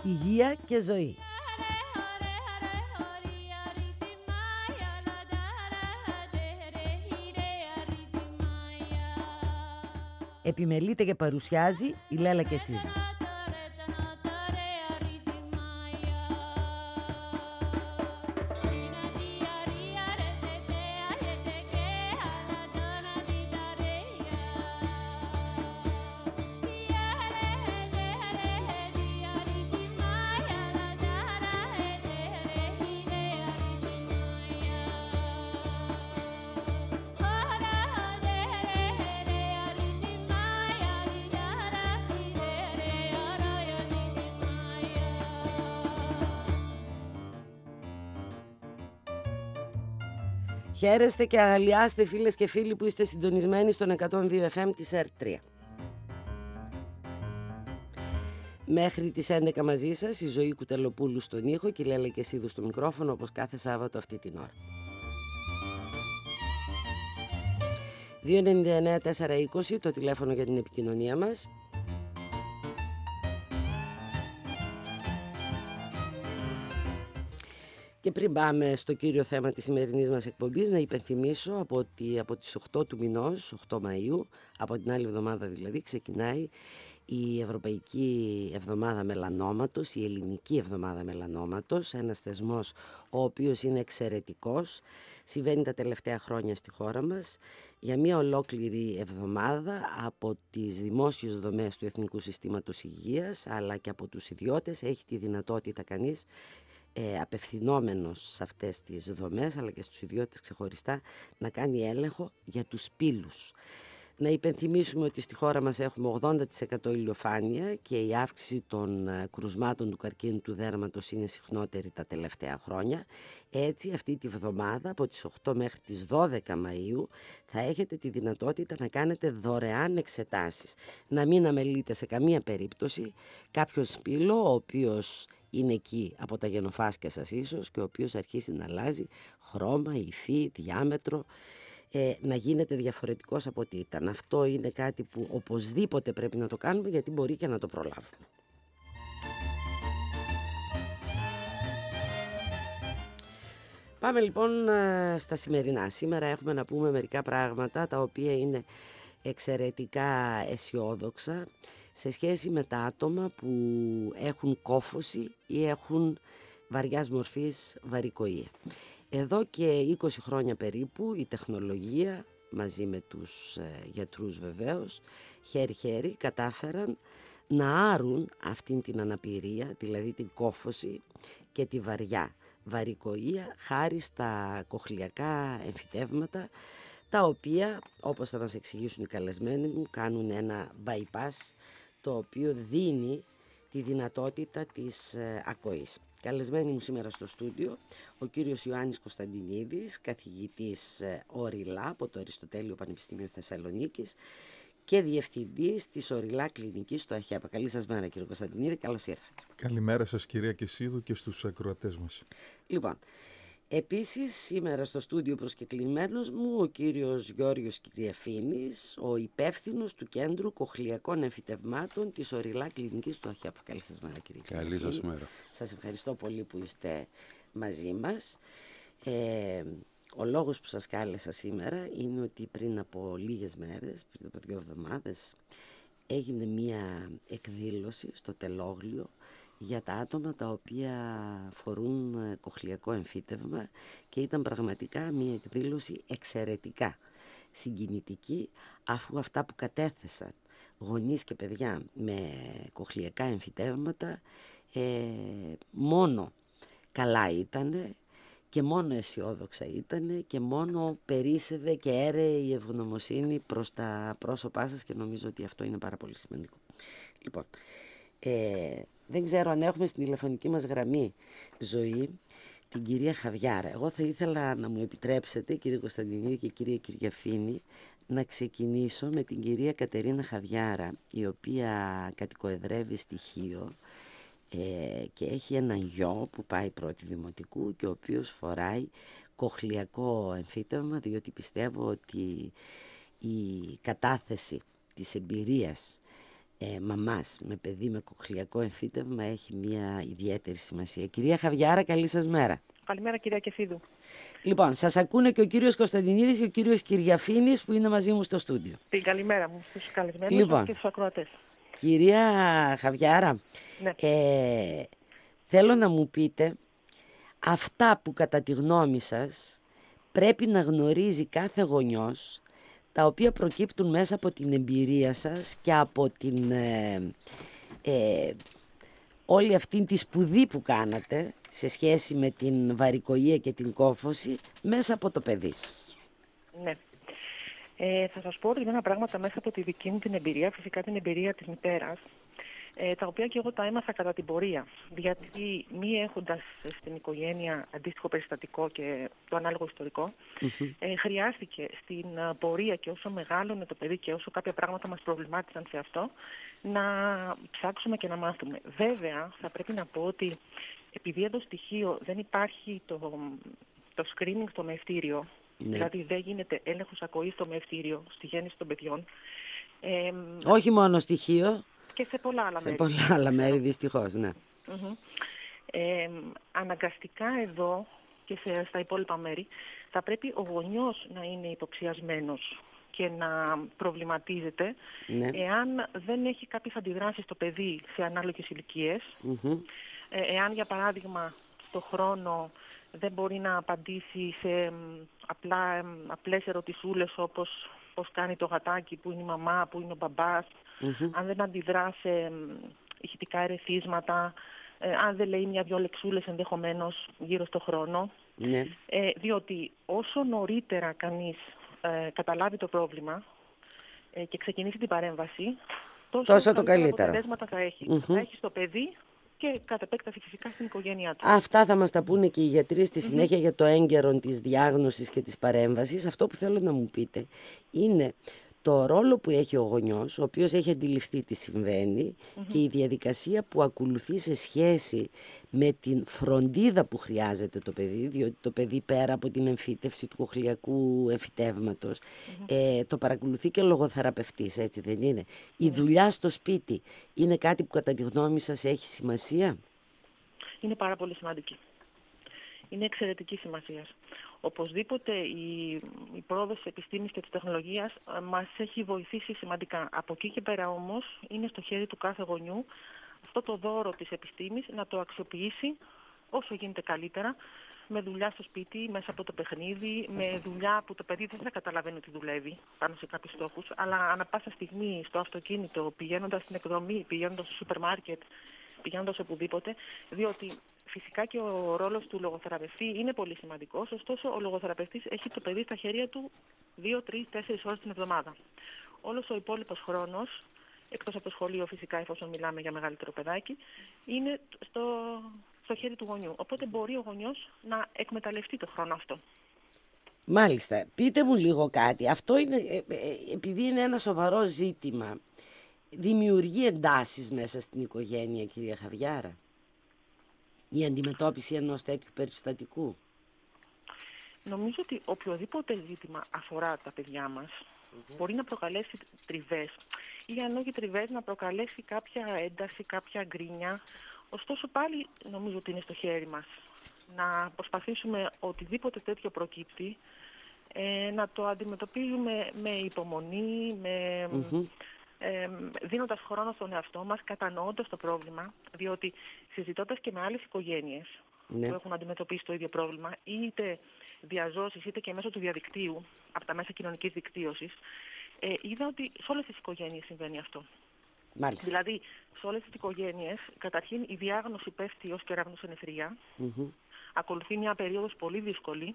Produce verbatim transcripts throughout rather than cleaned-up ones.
υγεία και ζωή. Επιμελείται και παρουσιάζει η Λέλα Κεσίδη. Χαίρεστε και αγαλιάστε φίλες και φίλοι που είστε συντονισμένοι στον εκατόν δύο εφ εμ της ΕΡΤ τρία. Μέχρι τις έντεκα μαζί σας η Ζωή Κουτελοπούλου στον ήχο και η Λέλα Κεσίδου στο μικρόφωνο, όπως κάθε Σάββατο αυτή την ώρα. δύο εννιά εννιά τέσσερα είκοσι το τηλέφωνο για την επικοινωνία μας. Και πριν πάμε στο κύριο θέμα της σημερινής μας εκπομπής, να υπενθυμίσω από ότι από τις οκτώ του μηνός, οκτώ Μαΐου, από την άλλη εβδομάδα δηλαδή, ξεκινάει η Ευρωπαϊκή Εβδομάδα Μελανόματος, η Ελληνική Εβδομάδα Μελανόματος, ένας θεσμός ο οποίος είναι εξαιρετικός, συμβαίνει τα τελευταία χρόνια στη χώρα μας, για μια ολόκληρη εβδομάδα από τις δημόσιες δομές του Εθνικού Συστήματος Υγείας, αλλά και από τους ιδιώτες, έχει τη δυνατότητα κανείς, Ε, απευθυνόμενος σε αυτές τις δομές αλλά και στους ιδιώτες ξεχωριστά, να κάνει έλεγχο για τους πύλους. Να υπενθυμίσουμε ότι στη χώρα μας έχουμε ογδόντα τοις εκατό ηλιοφάνεια και η αύξηση των κρουσμάτων του καρκίνου του δέρματος είναι συχνότερη τα τελευταία χρόνια. Έτσι αυτή τη βδομάδα από τις οκτώ μέχρι τις δώδεκα Μαΐου θα έχετε τη δυνατότητα να κάνετε δωρεάν εξετάσεις. Να μην αμελείτε σε καμία περίπτωση κάποιον σπύλο ο οποίος είναι εκεί από τα γενοφάσκια σας ίσως και ο οποίος αρχίσει να αλλάζει χρώμα, υφή, διάμετρο, ε, να γίνεται διαφορετικός από ό,τι ήταν. Αυτό είναι κάτι που οπωσδήποτε πρέπει να το κάνουμε, γιατί μπορεί και να το προλάβουμε. Πάμε λοιπόν στα σημερινά. Σήμερα έχουμε να πούμε μερικά πράγματα τα οποία είναι εξαιρετικά αισιόδοξα σε σχέση με τα άτομα που έχουν κόφωση ή έχουν βαριάς μορφής βαρικοεία. Εδώ και είκοσι χρόνια περίπου η τεχνολογία μαζί με τους ε, γιατρούς βεβαίως χέρι-χέρι κατάφεραν να άρουν αυτήν την αναπηρία, δηλαδή την κόφωση και τη βαριά βαρικοεία, χάρη στα κοχλιακά εμφυτεύματα, τα οποία, όπως θα μας εξηγήσουν οι καλεσμένοι μου, κάνουν ένα bypass το οποίο δίνει τη δυνατότητα της ε, ακοής. Καλεσμένοι μου σήμερα στο στούντιο ο κύριος Ιωάννης Κωνσταντινίδης, καθηγητής ε, ΟΡΙΛΑ από το Αριστοτέλειο Πανεπιστήμιο Θεσσαλονίκης και διευθυντής της ΟΡΙΛΑ Κλινικής στο ΑΧΕΠΑ. Καλή σας μέρα κύριε Κωνσταντινίδη, καλώς ήρθατε. Καλημέρα σας κυρία Κεσίδου και στους ακροατές μας. Λοιπόν, επίσης σήμερα στο στούντιο προσκεκλημένος μου ο κύριος Γιώργος Κυριαφίνης, ο υπεύθυνος του Κέντρου Κοχλιακών Εμφυτευμάτων της ΟΡΙΛΑ Κλινικής στο ΑΧΕΠΑ. Καλή σας μέρα κύριε Κυριαφίνη. Καλή σας μέρα. Σας ευχαριστώ πολύ που είστε μαζί μας. Ε, ο λόγος που σας κάλεσα σήμερα είναι ότι πριν από λίγες μέρες, πριν από δύο εβδομάδες, έγινε μία εκδήλωση στο Τελόγλιο για τα άτομα τα οποία φορούν κοχλιακό εμφύτευμα και ήταν πραγματικά μία εκδήλωση εξαιρετικά συγκινητική, αφού αυτά που κατέθεσαν γονείς και παιδιά με κοχλιακά εμφυτεύματα ε, μόνο καλά ήτανε και μόνο αισιόδοξα ήτανε και μόνο περίσσευε και έρεε η ευγνωμοσύνη προς τα πρόσωπά σας και νομίζω ότι αυτό είναι πάρα πολύ σημαντικό. Λοιπόν, ε, δεν ξέρω αν έχουμε στην τηλεφωνική μας γραμμή Ζωή την κυρία Χαβιάρα. Εγώ θα ήθελα να μου επιτρέψετε κύριε Κωνσταντινίδη και κυρία Κυριαφίνη να ξεκινήσω με την κυρία Κατερίνα Χαβιάρα, η οποία κατοικοεδρεύει στη Χίο ε, και έχει ένα γιο που πάει πρώτη δημοτικού και ο οποίος φοράει κοχλιακό εμφύτευμα, διότι πιστεύω ότι η κατάθεση της εμπειρίας ε, μαμάς με παιδί με κοχλιακό εμφύτευμα έχει μια ιδιαίτερη σημασία. Κυρία Χαβιάρα, καλή σας μέρα. Καλημέρα κυρία Κεσίδου. Λοιπόν, σας ακούνε και ο κύριος Κωνσταντινίδης και ο κύριος Κυριαφίνης που είναι μαζί μου στο στούντιο. Την καλημέρα μου στους καλεσμένους Λοιπόν, και στους ακροατές. Κυρία Χαβιάρα, Ναι. ε, θέλω να μου πείτε αυτά που κατά τη γνώμη σας πρέπει να γνωρίζει κάθε γονιός, τα οποία προκύπτουν μέσα από την εμπειρία σας και από την ε, ε, όλη αυτή τη σπουδή που κάνατε σε σχέση με την βαρικοΐα και την κόφωση μέσα από το παιδί σας. Ναι. Ε, θα σας πω ορισμένα πράγματα μέσα από τη δική μου την εμπειρία, φυσικά την εμπειρία της μητέρας, ε, τα οποία και εγώ τα έμαθα κατά την πορεία. Γιατί μη έχοντας στην οικογένεια αντίστοιχο περιστατικό και το ανάλογο ιστορικό, mm-hmm. ε, χρειάστηκε στην πορεία και όσο μεγάλωνε το παιδί και όσο κάποια πράγματα μας προβλημάτισαν σε αυτό, να ψάξουμε και να μάθουμε. Βέβαια, θα πρέπει να πω ότι επειδή εδώ στοιχείο δεν υπάρχει το, το screening στο μεευτήριο, ναι. Δηλαδή δεν γίνεται έλεγχος ακοής στο μεευτήριο στη γέννηση των παιδιών. Ε, Όχι μόνο στοιχείο. Και σε πολλά άλλα σε μέρη. Σε πολλά άλλα μέρη δυστυχώς, ναι. Mm-hmm. Ε, αναγκαστικά εδώ και σε, στα υπόλοιπα μέρη θα πρέπει ο γονιός να είναι υποψιασμένος και να προβληματίζεται, ναι. Εάν δεν έχει κάποιες αντιδράσεις στο παιδί σε ανάλογες ηλικίες. Mm-hmm. Ε, εάν για παράδειγμα στο χρόνο δεν μπορεί να απαντήσει σε απλά, απλές ερωτησούλες όπως πώς κάνει το γατάκι, που είναι η μαμά, που είναι ο μπαμπάς, mm-hmm. αν δεν αντιδρά σε ηχητικά ερεθίσματα, ε, αν δεν λέει μια-δυο λεξούλες ενδεχομένως γύρω στο χρόνο. Mm-hmm. Ε, διότι όσο νωρίτερα κανείς ε, καταλάβει το πρόβλημα ε, και ξεκινήσει την παρέμβαση, τόσο, τόσο το καλύτερο αποτελέσματα θα έχει. Mm-hmm. Θα έχει στο παιδί και κατ' επέκταση φυσικά στην οικογένειά του. Αυτά θα μας τα πούνε και οι γιατροί στη συνέχεια mm-hmm. για το έγκαιρο της διάγνωσης και της παρέμβασης. Αυτό που θέλω να μου πείτε είναι το ρόλο που έχει ο γονιός, ο οποίος έχει αντιληφθεί τι συμβαίνει mm-hmm. και η διαδικασία που ακολουθεί σε σχέση με την φροντίδα που χρειάζεται το παιδί, διότι το παιδί πέρα από την εμφύτευση του κοχλιακού εμφυτεύματος mm-hmm. ε, το παρακολουθεί και λογοθεραπευτής, έτσι δεν είναι? Mm-hmm. Η δουλειά στο σπίτι είναι κάτι που κατά τη γνώμη σας έχει σημασία? Είναι πάρα πολύ σημαντική. Είναι εξαιρετική σημασία. Οπωσδήποτε η, η πρόοδος της επιστήμης και της τεχνολογίας ε, μας έχει βοηθήσει σημαντικά. Από εκεί και πέρα όμως είναι στο χέρι του κάθε γονιού αυτό το δώρο της επιστήμης να το αξιοποιήσει όσο γίνεται καλύτερα, με δουλειά στο σπίτι, μέσα από το παιχνίδι, με δουλειά που το παιδί δεν θα καταλαβαίνει ότι δουλεύει πάνω σε κάποιους στόχους, αλλά ανά πάσα στιγμή στο αυτοκίνητο, πηγαίνοντας στην εκδρομή, πηγαίνοντας στο σούπερ μάρκετ, πηγαίνοντας οπουδήποτε, διότι φυσικά και ο ρόλος του λογοθεραπευτή είναι πολύ σημαντικός, ωστόσο ο λογοθεραπευτής έχει το παιδί στα χέρια του δύο, τρεις, τέσσερις ώρες την εβδομάδα. Όλος ο υπόλοιπος χρόνος, εκτός από το σχολείο φυσικά, εφόσον μιλάμε για μεγαλύτερο παιδάκι, είναι στο, στο χέρι του γονιού. Οπότε μπορεί ο γονιός να εκμεταλλευτεί το χρόνο αυτό. Μάλιστα. Πείτε μου λίγο κάτι. Αυτό είναι, ε, ε, επειδή είναι ένα σοβαρό ζήτημα, δημιουργεί εντάσεις μέσα στην οικογένεια, κυρία Χαβιάρα, η αντιμετώπιση ενός τέτοιου περιστατικού? Νομίζω ότι οποιοδήποτε ζήτημα αφορά τα παιδιά μας mm-hmm. μπορεί να προκαλέσει τριβές ή αν όχι τριβές να προκαλέσει κάποια ένταση, κάποια γκρίνια. Ωστόσο πάλι νομίζω ότι είναι στο χέρι μας να προσπαθήσουμε οτιδήποτε τέτοιο προκύπτει ε, να το αντιμετωπίζουμε με υπομονή, με... Mm-hmm. Ε, δίνοντας χρόνο στον εαυτό μας, κατανοώντας το πρόβλημα, διότι συζητώντας και με άλλες οικογένειες ναι. που έχουν αντιμετωπίσει το ίδιο πρόβλημα, είτε διαζώσεις είτε και μέσω του διαδικτύου, από τα μέσα κοινωνικής δικτύωσης, ε, είδα ότι σε όλες τις οικογένειες συμβαίνει αυτό. Μάλιστα. Δηλαδή, σε όλες τις οικογένειες, καταρχήν η διάγνωση πέφτει ως κεραυνοσενεφρία, mm-hmm. ακολουθεί μια περίοδος πολύ δύσκολη,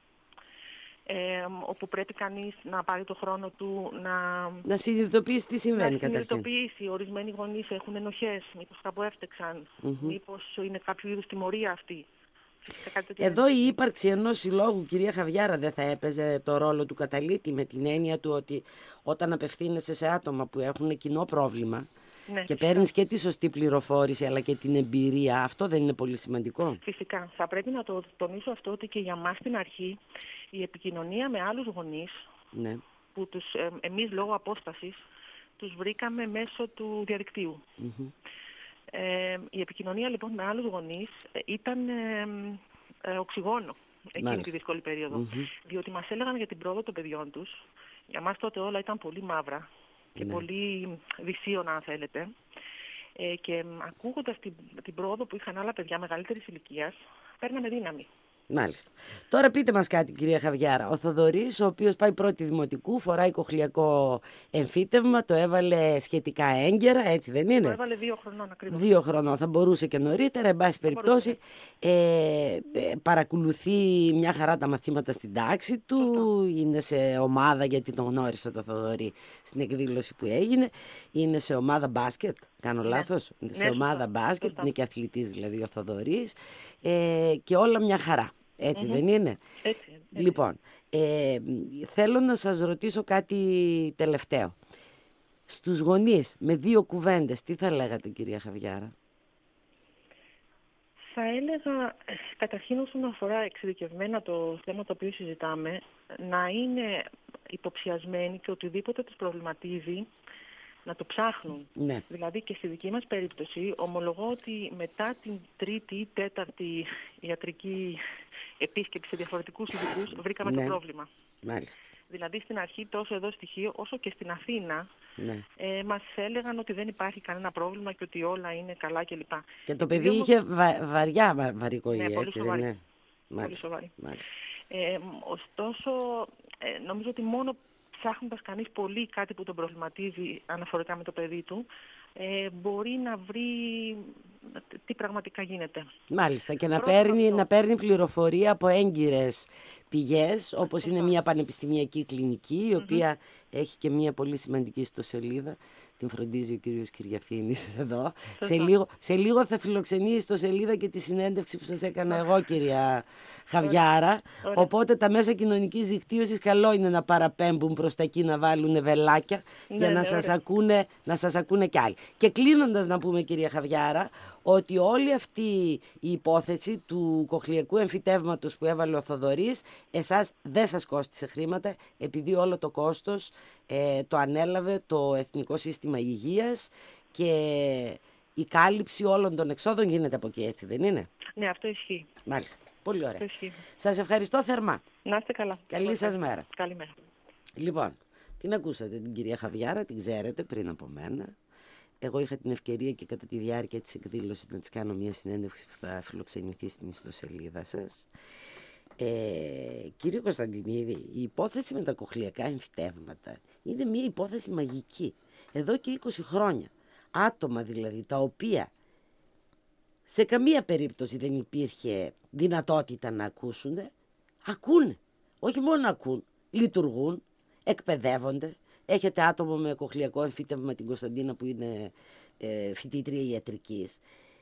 Ε, όπου πρέπει κανείς να πάρει το χρόνο του να... Να συνειδητοποιήσει τι συμβαίνει να καταρχήν. Να συνειδητοποιήσει. Ορισμένοι γονείς έχουν ενοχές, μήπως κάπου έφτεξαν, mm-hmm. μήπως είναι κάποιο είδους τιμωρία αυτή. Εδώ η ύπαρξη ενός συλλόγου, κυρία Χαβιάρα, δεν θα έπαιζε το ρόλο του καταλήτη, με την έννοια του ότι όταν απευθύνεσαι σε άτομα που έχουν κοινό πρόβλημα ναι, και παίρνεις και τη σωστή πληροφόρηση αλλά και την εμπειρία, αυτό δεν είναι πολύ σημαντικό? Φυσικά. Θα πρέπει να το τονίσω αυτό ότι και για μας στην αρχή η επικοινωνία με άλλους γονείς, ναι. που τους, ε, εμείς λόγω απόστασης τους βρήκαμε μέσω του διαδικτύου. Mm-hmm. Ε, η επικοινωνία λοιπόν με άλλους γονείς ήταν ε, ε, οξυγόνο εκείνη Μάλιστα. τη δύσκολη περίοδο. Mm-hmm. Διότι μας έλεγαν για την πρόοδο των παιδιών τους. Για μας τότε όλα ήταν πολύ μαύρα και ναι. πολύ δυσίωνα, αν θέλετε. Ε, και ακούγοντας την, την πρόοδο που είχαν άλλα παιδιά μεγαλύτερης ηλικίας, παίρναμε δύναμη. Μάλιστα. Τώρα πείτε μας κάτι, κυρία Χαβιάρα. Ο Θοδωρής, ο οποίος πάει πρώτη δημοτικού, φοράει κοχλιακό εμφύτευμα, το έβαλε σχετικά έγκαιρα, έτσι δεν είναι? Το έβαλε δύο χρονών ακριβώς. Δύο χρονών, θα μπορούσε και νωρίτερα, εν πάση περιπτώσει. Ε, ε, παρακολουθεί μια χαρά τα μαθήματα στην τάξη του, Σωστό. Είναι σε ομάδα, γιατί τον γνώρισα το Θοδωρή στην εκδήλωση που έγινε, είναι σε ομάδα μπάσκετ. Κάνω ναι. λάθος? Είναι ναι, σε ομάδα σωστά. μπάσκετ, σωστά. Είναι και αθλητής δηλαδή ο Θοδωρής, ε, και όλα μια χαρά. Έτσι mm-hmm. δεν είναι? Έτσι, έτσι. Λοιπόν, ε, θέλω να σας ρωτήσω κάτι τελευταίο. Στους γονείς, με δύο κουβέντες, τι θα λέγατε, κυρία Χαβιάρα? Θα έλεγα, καταρχήν όσον αφορά εξειδικευμένα το θέμα το οποίο συζητάμε, να είναι υποψιασμένοι και οτιδήποτε τους προβληματίζει, να το ψάχνουν. Ναι. Δηλαδή και στη δική μας περίπτωση, ομολογώ ότι μετά την τρίτη ή τέταρτη ιατρική επίσκεψη σε διαφορετικούς ειδικούς, βρήκαμε ναι. το πρόβλημα. Μάλιστα. Δηλαδή στην αρχή τόσο εδώ στοιχείο όσο και στην Αθήνα ναι. ε, μας έλεγαν ότι δεν υπάρχει κανένα πρόβλημα και ότι όλα είναι καλά κλπ. Και το παιδί είχε βα, βαριά βα, βαρικοή, ναι, έτσι δεν είναι? Πολύ σοβαρή. Μάλιστα. Ε, ωστόσο, ε, νομίζω ότι μόνο ψάχνοντας κανείς πολύ κάτι που τον προβληματίζει αναφορικά με το παιδί του, ε, μπορεί να βρει τι πραγματικά γίνεται. Μάλιστα, και να παίρνει, να παίρνει πληροφορία από έγκυρες πηγές, όπως Φωστά. είναι μια πανεπιστημιακή κλινική, η οποία mm-hmm. έχει και μια πολύ σημαντική ιστοσελίδα. Την φροντίζει ο κύριος Κυριαφήνης εδώ. Σε λίγο, σε λίγο θα φιλοξενεί η ιστοσελίδα και τη συνέντευξη που σας έκανα εγώ, κυρία Χαβιάρα. Ωραία. Ωραία. Οπότε τα μέσα κοινωνικής δικτύωσης καλό είναι να παραπέμπουν προς τα εκεί, να βάλουν βελάκια ναι, για να, ναι, σας ακούνε, να σας ακούνε κι άλλοι. Και κλείνοντας να πούμε, κυρία Χαβιάρα, ότι όλη αυτή η υπόθεση του κοχλιακού εμφυτεύματος που έβαλε ο Θοδωρής, εσάς δεν σας κόστισε χρήματα, επειδή όλο το κόστος ε, το ανέλαβε το Εθνικό Σύστημα Υγείας και η κάλυψη όλων των εξόδων γίνεται από εκεί, έτσι δεν είναι? Ναι, αυτό ισχύει. Μάλιστα. Πολύ ωραία. Σας ευχαριστώ θερμά. Να είστε καλά. Καλή σας μέρα. Καλημέρα. Λοιπόν, την ακούσατε την κυρία Χαβιάρα, την ξέρετε πριν από μένα. Εγώ είχα την ευκαιρία και κατά τη διάρκεια της εκδήλωσης να της κάνω μια συνέντευξη που θα φιλοξενηθεί στην ιστοσελίδα σας. Ε, κύριε Κωνσταντινίδη, η υπόθεση με τα κοχλιακά εμφυτεύματα είναι μια υπόθεση μαγική. Εδώ και είκοσι χρόνια. Άτομα δηλαδή τα οποία σε καμία περίπτωση δεν υπήρχε δυνατότητα να ακούσουν, ακούνε. Όχι μόνο ακούν, λειτουργούν, εκπαιδεύονται. Έχετε άτομο με κοχλιακό εμφύτευμα, την Κωνσταντίνα που είναι ε, φοιτήτρια ιατρικής.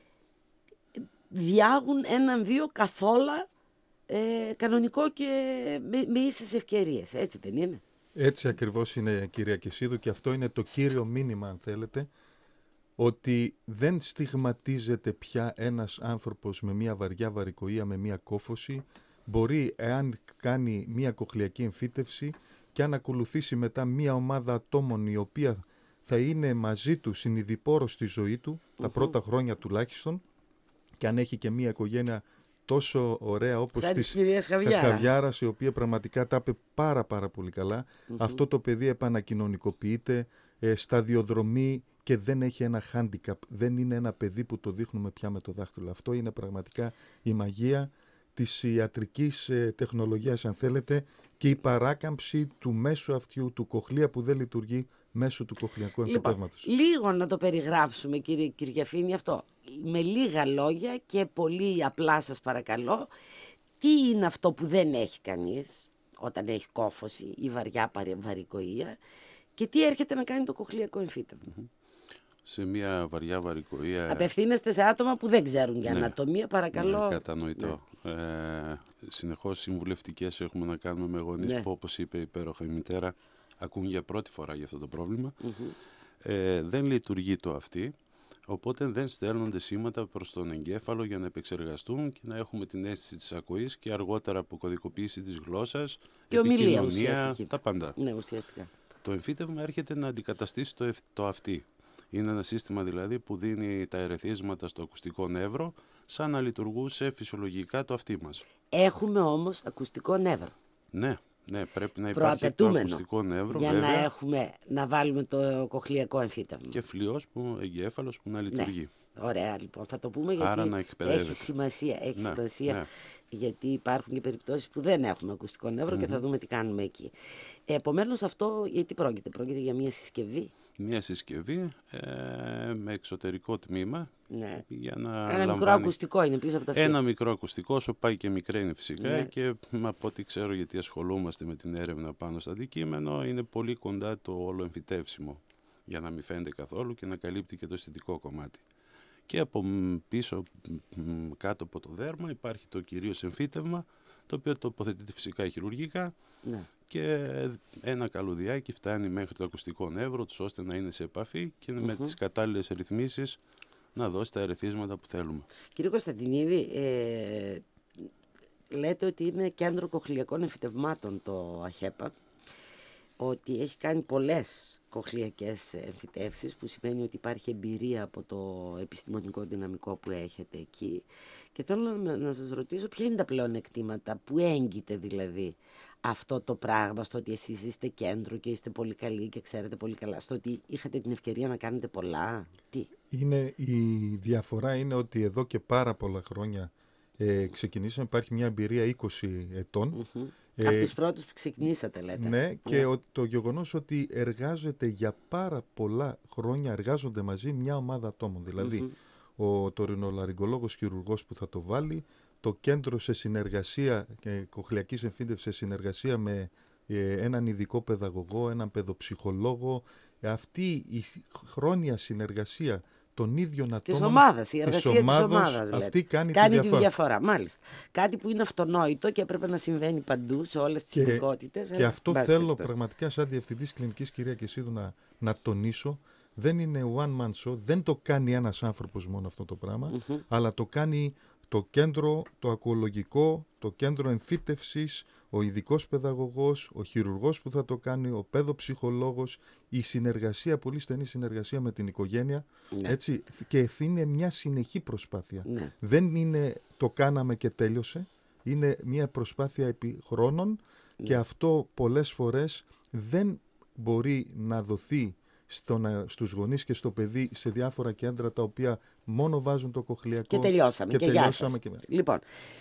Διάγουν έναν βίο καθόλου ε, κανονικό και με, με ίσες ευκαιρίες. Έτσι δεν είναι? Έτσι ακριβώς είναι, κυρία Κεσίδου, και αυτό είναι το κύριο μήνυμα, αν θέλετε, ότι δεν στιγματίζεται πια ένας άνθρωπος με μια βαριά βαρικοεία, με μια κόφωση. Μπορεί, εάν κάνει μια κοχλιακή εμφύτευση και αν ακολουθήσει μετά μια ομάδα ατόμων η οποία θα είναι μαζί του συνειδηπόρος στη ζωή του, uh-huh. τα πρώτα χρόνια τουλάχιστον, και αν έχει και μια οικογένεια τόσο ωραία όπως της Χαβιάρας, η οποία πραγματικά τα είπε πάρα πάρα πολύ καλά, uh-huh. αυτό το παιδί επανακοινωνικοποιείται, ε, σταδιοδρομεί και δεν έχει ένα handicap, δεν είναι ένα παιδί που το δείχνουμε πια με το δάχτυλο. Αυτό είναι πραγματικά η μαγεία της ιατρικής ε, τεχνολογίας, αν θέλετε, και η παράκαμψη του μέσου αυτιού, του κοχλία που δεν λειτουργεί μέσω του κοχλιακού εμφυτεύματος. Λοιπόν, λίγο να το περιγράψουμε, κύριε Κυριαφήνη, αυτό. Με λίγα λόγια και πολύ απλά σας παρακαλώ, τι είναι αυτό που δεν έχει κανείς όταν έχει κόφωση ή βαριά βαρικοεία και τι έρχεται να κάνει το κοχλιακό εμφύτευμα. Σε μια βαριά βαρικοεία... Απευθύνεστε σε άτομα που δεν ξέρουν για ναι, ανατομία, παρακαλώ. Ναι, κατανοητό. Ναι. Ε, συνεχώς συμβουλευτικές έχουμε να κάνουμε με γονείς ναι. που, όπως είπε υπέροχα η μητέρα, ακούν για πρώτη φορά για αυτό το πρόβλημα. Mm-hmm. Ε, δεν λειτουργεί το αυτή, οπότε δεν στέλνονται σήματα προς τον εγκέφαλο για να επεξεργαστούν και να έχουμε την αίσθηση της ακοής και αργότερα αποκωδικοποίηση της γλώσσας, και ομιλία, επικοινωνία, τα πάντα. Ναι, ουσιαστικά. Το εμφύτευμα έρχεται να αντικαταστήσει το, το αυτί. Είναι ένα σύστημα δηλαδή που δίνει τα ερεθίσματα στο ακουστικό νεύρο, σαν να λειτουργούσε φυσιολογικά το αυτί μας. Έχουμε όμως ακουστικό νεύρο. Ναι, ναι, πρέπει να υπάρχει το ακουστικό νεύρο, για βέβαια, να, έχουμε, να βάλουμε το κοχλιακό εμφύτευμα. Και φλοιός, που, εγκέφαλος που να λειτουργεί. Ναι. Ωραία, λοιπόν, θα το πούμε Άρα γιατί έχει σημασία, έχει ναι, σημασία ναι. γιατί υπάρχουν και περιπτώσεις που δεν έχουμε ακουστικό νεύρο mm-hmm. και θα δούμε τι κάνουμε εκεί. Επομένως αυτό γιατί πρόκειται, πρόκειται για μια συσκευή. Μια συσκευή ε, με εξωτερικό τμήμα. Ναι. Για να ένα λαμβάνει... μικρό ακουστικό είναι πίσω από τα αυτιά. Ένα μικρό ακουστικό, όσο πάει και μικραίνει φυσικά Ναι. και από ό,τι ξέρω, γιατί ασχολούμαστε με την έρευνα πάνω στο αντικείμενο, είναι πολύ κοντά το όλο εμφυτεύσιμο για να μην φαίνεται καθόλου και να καλύπτει και το αισθητικό κομμάτι. Και από πίσω, κάτω από το δέρμα, υπάρχει το κυρίως εμφύτευμα, το οποίο τοποθετείται φυσικά χειρουργικά. Ναι. Και ένα καλουδιάκι φτάνει μέχρι το ακουστικό νεύρο τους, ώστε να είναι σε επαφή και mm-hmm. με τις κατάλληλες ρυθμίσεις να δώσει τα ερεθίσματα που θέλουμε. Κύριε Κωνσταντινίδη, ε, λέτε ότι είναι κέντρο κοχλιακών εμφυτευμάτων το ΑΧΕΠΑ, ότι έχει κάνει πολλές κοχλιακές εμφυτεύσεις, που σημαίνει ότι υπάρχει εμπειρία από το επιστημονικό δυναμικό που έχετε εκεί. Και θέλω να, να σας ρωτήσω ποια είναι τα πλεονεκτήματα, που έγκυται δηλαδή αυτό το πράγμα, στο ότι εσείς είστε κέντρο και είστε πολύ καλοί και ξέρετε πολύ καλά, στο ότι είχατε την ευκαιρία να κάνετε πολλά. Τι? Είναι, η διαφορά είναι ότι εδώ και πάρα πολλά χρόνια ε, ξεκινήσαμε, υπάρχει μια εμπειρία είκοσι ετών. Mm-hmm. Ε, Από τους πρώτους που ξεκινήσατε, λέτε. Ναι, και ο, το γεγονός ότι εργάζεται για πάρα πολλά χρόνια, εργάζονται μαζί μια ομάδα ατόμων. Δηλαδή, mm-hmm. ο τορινολαριγκολόγος χειρουργός που θα το βάλει, το κέντρο σε συνεργασία, ε, κοχλιακής εμφύτευσης σε συνεργασία με ε, έναν ειδικό παιδαγωγό, έναν παιδοψυχολόγο. Ε, αυτή η χρόνια συνεργασία των ίδιων ατόμων. Της ομάδας, η εργασία της ομάδας, ομάδας αυτή κάνει, κάνει τη διαφορά. τη διαφορά. Μάλιστα. Κάτι που είναι αυτονόητο και έπρεπε να συμβαίνει παντού σε όλες τις ειδικότητες. Και αυτό θέλω πραγματικά σαν διευθυντής κλινικής, κυρία Κεσίδου, να, να τονίσω. Δεν είναι one man show, δεν το κάνει ένας άνθρωπος μόνο αυτό το πράγμα, mm-hmm. αλλά το κάνει το κέντρο, το ακουολογικό, το κέντρο εμφύτευσης, ο ειδικός παιδαγωγός, ο χειρουργός που θα το κάνει, ο παιδοψυχολόγος, η συνεργασία, πολύ στενή συνεργασία με την οικογένεια, ναι. έτσι, και είναι μια συνεχή προσπάθεια. Ναι. Δεν είναι το κάναμε και τέλειωσε, είναι μια προσπάθεια επί χρόνων ναι. και αυτό πολλές φορές δεν μπορεί να δοθεί στον, στους γονείς και στο παιδί σε διάφορα κέντρα τα οποία μόνο βάζουν το κοχλιακό. Και τελειώσαμε. Και, και, και τελειώσαμε και... Λοιπόν,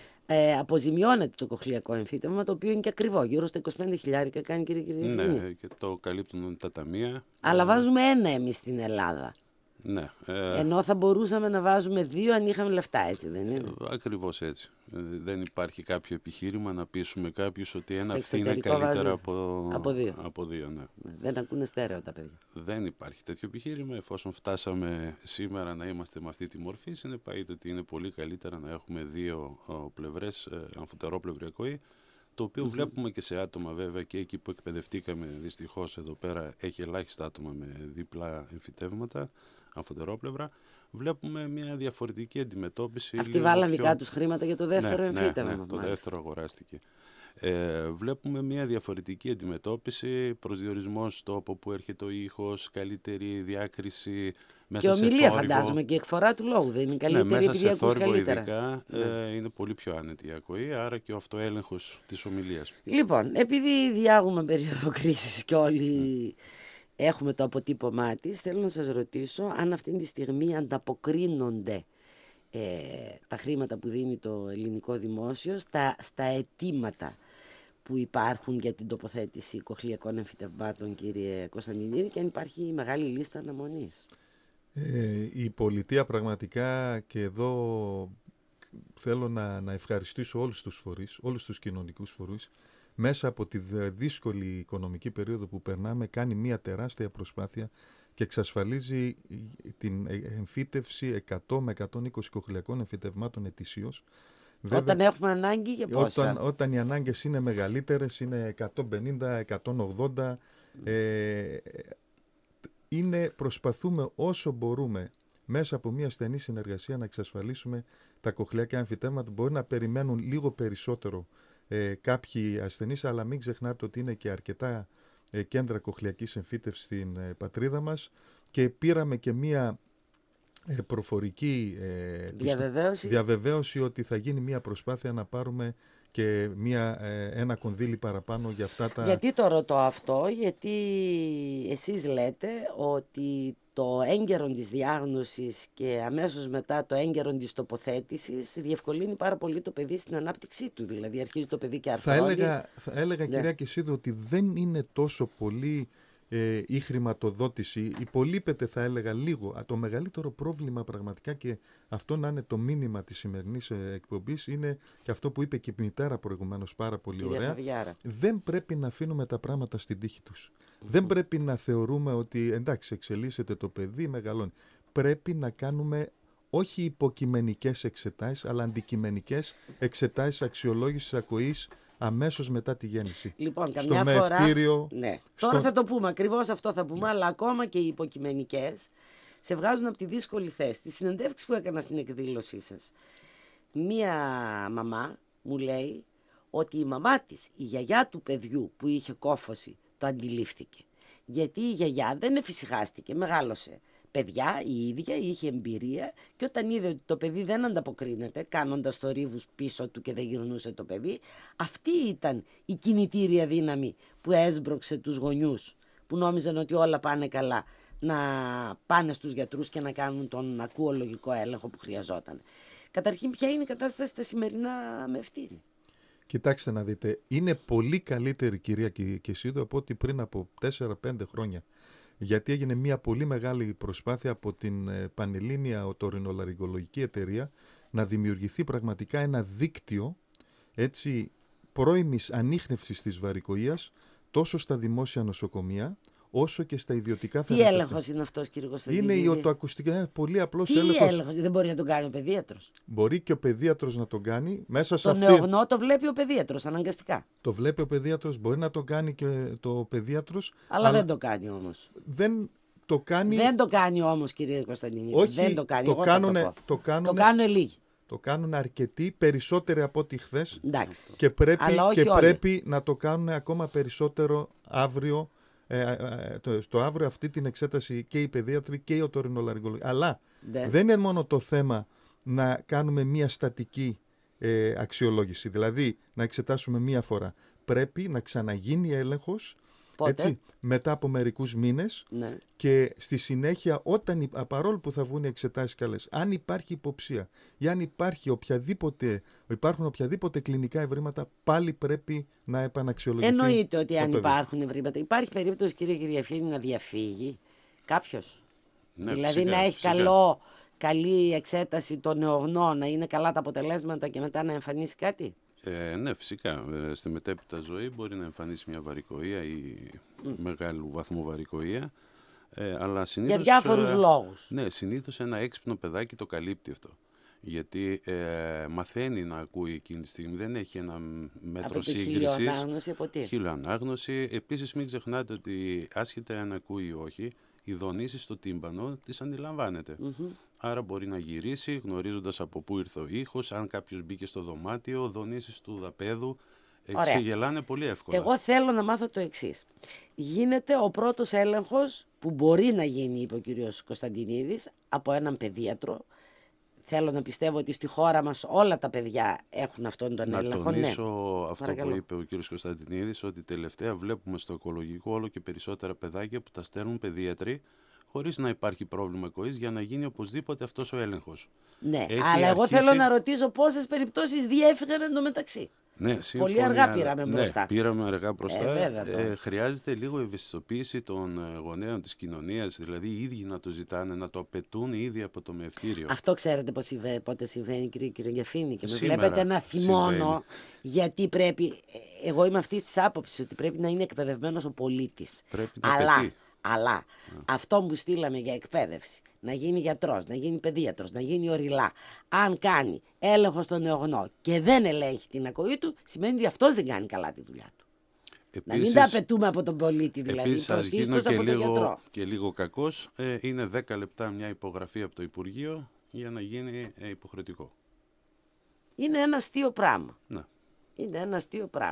ε, αποζημιώνεται το κοχλιακό εμφύτευμα, το οποίο είναι και ακριβό. Γύρω στα είκοσι πέντε χιλιάρικα κάνει, κύριε Κυρία. Ναι, και το καλύπτουν τα ταμεία. Αλλά βάζουμε ένα εμείς στην Ελλάδα. Ναι, ε... Ενώ θα μπορούσαμε να βάζουμε δύο αν είχαμε λεφτά, έτσι δεν είναι? Ακριβώς έτσι. Ε, δεν υπάρχει κάποιο επιχείρημα να πείσουμε κάποιους ότι ένα αυτή είναι καλύτερα από, από δύο. Από δύο ναι. Ναι, δεν ακούνε στέρεο τα παιδιά. Δεν υπάρχει τέτοιο επιχείρημα. Εφόσον φτάσαμε σήμερα να είμαστε με αυτή τη μορφή, συνεπάγεται ότι είναι πολύ καλύτερα να έχουμε δύο ο, πλευρές ε, αμφωτερόπλευρη ακοή, το οποίο mm-hmm. βλέπουμε και σε άτομα βέβαια, και εκεί που εκπαιδευτήκαμε δυστυχώς εδώ πέρα έχει ελάχιστα άτομα με διπλά εμφυτεύματα, αμφωτερόπλευρα. Βλέπουμε μια διαφορετική αντιμετώπιση. Αυτοί βάλαν δικά πιο... τους χρήματα για το δεύτερο ναι, εμφύτευμα. Ναι, ναι, το δεύτερο αγοράστηκε. Ε, βλέπουμε μια διαφορετική αντιμετώπιση, προσδιορισμός στο από που έρχεται ο ήχος, καλύτερη διάκριση μέσα και σε ομιλία θόρυβο. Φαντάζομαι και εκφορά του λόγου δεν είναι καλύτερη, ναι, μέσα επειδή σε ακούς καλύτερα. Ειδικά, ναι. ε, είναι πολύ πιο άνετη η ακοή, άρα και ο αυτοέλεγχος της ομιλίας. Λοιπόν, επειδή διάγουμε περίοδο κρίσης και όλοι έχουμε το αποτύπωμά της, θέλω να σας ρωτήσω αν αυτή τη στιγμή ανταποκρίνονται ε, τα χρήματα που δίνει το ελληνικό δημόσιο στα, στα αιτήματα που υπάρχουν για την τοποθέτηση κοχλιακών εμφυτευμάτων, κύριε Κωνσταντινίδη, και αν υπάρχει μεγάλη λίστα αναμονής. Ε, η πολιτεία πραγματικά, και εδώ θέλω να, να ευχαριστήσω όλους τους φορείς, όλους τους κοινωνικούς φορείς, μέσα από τη δύσκολη οικονομική περίοδο που περνάμε, κάνει μια τεράστια προσπάθεια και εξασφαλίζει την εμφύτευση εκατό με εκατόν είκοσι κοχλιακών εμφυτευμάτων ετησίως. Βέβαια, όταν έχουμε ανάγκη και πόσα. Όταν, όταν οι ανάγκες είναι μεγαλύτερες, είναι εκατόν πενήντα, εκατόν ογδόντα. Mm. Ε, είναι, προσπαθούμε όσο μπορούμε μέσα από μια στενή συνεργασία να εξασφαλίσουμε τα κοχλιακά εμφυτεύματα. Μπορεί να περιμένουν λίγο περισσότερο ε, κάποιοι ασθενείς, αλλά μην ξεχνάτε ότι είναι και αρκετά ε, κέντρα κοχλειακής εμφύτευσης στην ε, πατρίδα μας και πήραμε και μία ε, προφορική ε, διαβεβαίωση. διαβεβαίωση ότι θα γίνει μία προσπάθεια να πάρουμε και μία, ε, ένα κονδύλι παραπάνω για αυτά τα... Γιατί το ρωτώ αυτό, γιατί εσείς λέτε ότι το έγκαιρον της διάγνωσης και αμέσως μετά το έγκαιρον της τοποθέτησης διευκολύνει πάρα πολύ το παιδί στην ανάπτυξή του. Δηλαδή αρχίζει το παιδί και αρθρώνει. Θα έλεγα, θα έλεγα ναι. κυρία Κεσίδου, ότι δεν είναι τόσο πολύ ε, η χρηματοδότηση. Υπολείπεται, θα έλεγα, λίγο. Το μεγαλύτερο πρόβλημα πραγματικά, και αυτό να είναι το μήνυμα της σημερινής ε, εκπομπής, είναι και αυτό που είπε και η μητέρα προηγουμένως πάρα πολύ Κυρία ωραία. Φαβιάρα. Δεν πρέπει να αφήνουμε τα πράγματα στην τύχη τους. Mm-hmm. Δεν πρέπει να θεωρούμε ότι εντάξει, εξελίσσεται το παιδί, μεγαλώνει. Πρέπει να κάνουμε όχι υποκειμενικές εξετάσεις, αλλά αντικειμενικές εξετάσεις αξιολόγησης ακοής αμέσως μετά τη γέννηση. Λοιπόν, στο καμιά φορά. μεευτήριο, Ναι. στο... Τώρα θα το πούμε, ακριβώς αυτό θα πούμε, ναι. Αλλά ακόμα και οι υποκειμενικές σε βγάζουν από τη δύσκολη θέση. Στη συνεντεύξη που έκανα στην εκδήλωσή σας, μία μαμά μου λέει ότι η μαμά της, η γιαγιά του παιδιού που είχε κόφωση, το αντιλήφθηκε. Γιατί η γιαγιά δεν εφησυχάστηκε, μεγάλωσε παιδιά, η ίδια είχε εμπειρία, και όταν είδε ότι το παιδί δεν ανταποκρίνεται, κάνοντας το ρίβους πίσω του και δεν γυρνούσε το παιδί, αυτή ήταν η κινητήρια δύναμη που έσπρωξε τους γονιούς, που νόμιζαν ότι όλα πάνε καλά, να πάνε στους γιατρούς και να κάνουν τον ακούολογικό έλεγχο που χρειαζόταν. Καταρχήν, ποια είναι η κατάσταση στα σημερινά μευτήρια? Κοιτάξτε να δείτε, είναι πολύ καλύτερη, κυρία Κεσίδου, από ότι πριν από τέσσερα πέντε χρόνια. Γιατί έγινε μια πολύ μεγάλη προσπάθεια από την Πανελλήνια Οτορινολαριγκολογική Εταιρεία να δημιουργηθεί πραγματικά ένα δίκτυο, έτσι, πρώιμης ανίχνευσης της βαρικοΐας, τόσο στα δημόσια νοσοκομεία, όσο και στα ιδιωτικά θεραπευτικά. Τι έλεγχος είναι αυτός, κύριε Κωνσταντινίδη? Είναι η οτοακουστική, ένα πολύ απλός Τι έλεγχος. έλεγχος, δεν μπορεί να τον κάνει ο παιδίατρος? Μπορεί και ο παιδίατρος να τον κάνει μέσα σε το αυτή... Το νεογνώ το βλέπει ο παιδίατρος αναγκαστικά. Το βλέπει ο παιδίατρος, μπορεί να το κάνει και το παιδίατρος. Αλλά, αλλά δεν το κάνει όμως. Δεν το κάνει... Δεν το κάνει όμως, κύριε Κωνσταντινίδη. Όχι, δεν το κάνει. Το, Εγώ κάνουνε, θα το, το, κάνουνε, το κάνουν λίγοι. Το κάνουν αρκετοί, περισσότεροι από ό,τι χθες. Εντάξει. Και πρέπει, και όλοι. πρέπει να το κάνουν ακόμα περισσότερο αύριο. Ε, ε, το, στο αύριο αυτή την εξέταση και οι παιδίατροι και οι οτορινολαριγκολόγοι. Αλλά ναι. δεν είναι μόνο το θέμα να κάνουμε μία στατική ε, αξιολόγηση, δηλαδή να εξετάσουμε μία φορά. Πρέπει να ξαναγίνει έλεγχος, έτσι, μετά από μερικούς μήνες, ναι. Και στη συνέχεια, όταν, παρόλο που θα βγουν οι εξετάσεις καλές, αν υπάρχει υποψία ή αν υπάρχει οποιαδήποτε, υπάρχουν οποιαδήποτε κλινικά ευρήματα, πάλι πρέπει να επαναξιολογηθεί. Εννοείται ότι αν υπάρχουν ευρήματα. Υπάρχει περίπτωση, κύριε Κυριαφήνη, να διαφύγει κάποιος? Ναι, δηλαδή φυσικά, να έχει φυσικά. καλό, καλή εξέταση των νεογνών, να είναι καλά τα αποτελέσματα και μετά να εμφανίσει κάτι? Ε, ναι, φυσικά. Ε, στη μετέπειτα ζωή μπορεί να εμφανίσει μια βαρικοΐα ή mm. μεγάλου βαθμού βαρικοΐα. Ε, αλλά συνήθως, για διάφορους ε, λόγους. Ναι, συνήθως ένα έξυπνο παιδάκι το καλύπτει αυτό. Γιατί ε, μαθαίνει να ακούει εκείνη τη στιγμή. Δεν έχει ένα μέτρο σύγκρισης. Από χίλιο ανάγνωση, από τι? Χίλιο ανάγνωση. Επίσης μην ξεχνάτε ότι άσχετα αν ακούει ή όχι, οι δονήσεις στο τύμπανο τις αντιλαμβάνεται. Mm-hmm. Άρα μπορεί να γυρίσει γνωρίζοντας από πού ήρθε ο ήχος. Αν κάποιος μπήκε στο δωμάτιο, δονήσεις του δαπέδου ε, ξεγελάνε πολύ εύκολα. Εγώ θέλω να μάθω το εξής. Γίνεται ο πρώτος έλεγχος που μπορεί να γίνει, είπε ο κύριος Κωνσταντινίδης, από έναν παιδίατρο. Θέλω να πιστεύω ότι στη χώρα μας όλα τα παιδιά έχουν αυτόν τον να έλεγχο. Να τονίσω ναι. αυτό Παρακαλώ. που είπε ο κύριος Κωνσταντινίδης, ότι τελευταία βλέπουμε στο οικολογικό όλο και περισσότερα παιδάκια που τα στέλνουν παιδίατροι χωρίς να υπάρχει πρόβλημα ακοής, για να γίνει οπωσδήποτε αυτός ο έλεγχος. Ναι, Έχει αλλά εγώ αρχίσει... θέλω να ρωτήσω πόσες περιπτώσεις διέφυγαν εντωμεταξύ. Ναι, πολύ αργά αλλά... πήραμε μπροστά. Ναι, πήραμε αργά μπροστά. Ε, βέβαια, ε, χρειάζεται λίγο ευαισθητοποίηση των γονέων της κοινωνίας, δηλαδή οι ίδιοι να το ζητάνε, να το απαιτούν ήδη από το μευτήριο. Αυτό ξέρετε πώς συμβαίνει, πότε συμβαίνει, κύριε Κυριογεφίνη, και με Σήμερα βλέπετε να θυμώνω, συμβαίνει. γιατί πρέπει, εγώ είμαι αυτής της άποψης ότι πρέπει να είναι εκπαιδευμένος ο πολίτης. Πρέπει να αλλά, απαιτεί. αλλά yeah. αυτό που στείλαμε για εκπαίδευση, να γίνει γιατρός, να γίνει παιδίατρος, να γίνει οριλά, αν κάνει έλεγχο στον νεογνώ και δεν ελέγχει την ακοή του, σημαίνει ότι αυτός δεν κάνει καλά τη δουλειά του. Επίσης, να μην τα απαιτούμε από τον πολίτη, δηλαδή, πρωτίστως από τον γιατρό. Και λίγο κακός, ε, είναι δέκα λεπτά μια υπογραφή από το Υπουργείο για να γίνει ε, υποχρεωτικό. Είναι ένα αστείο πράγμα. Να. Είναι ένα αστείο πράγμα.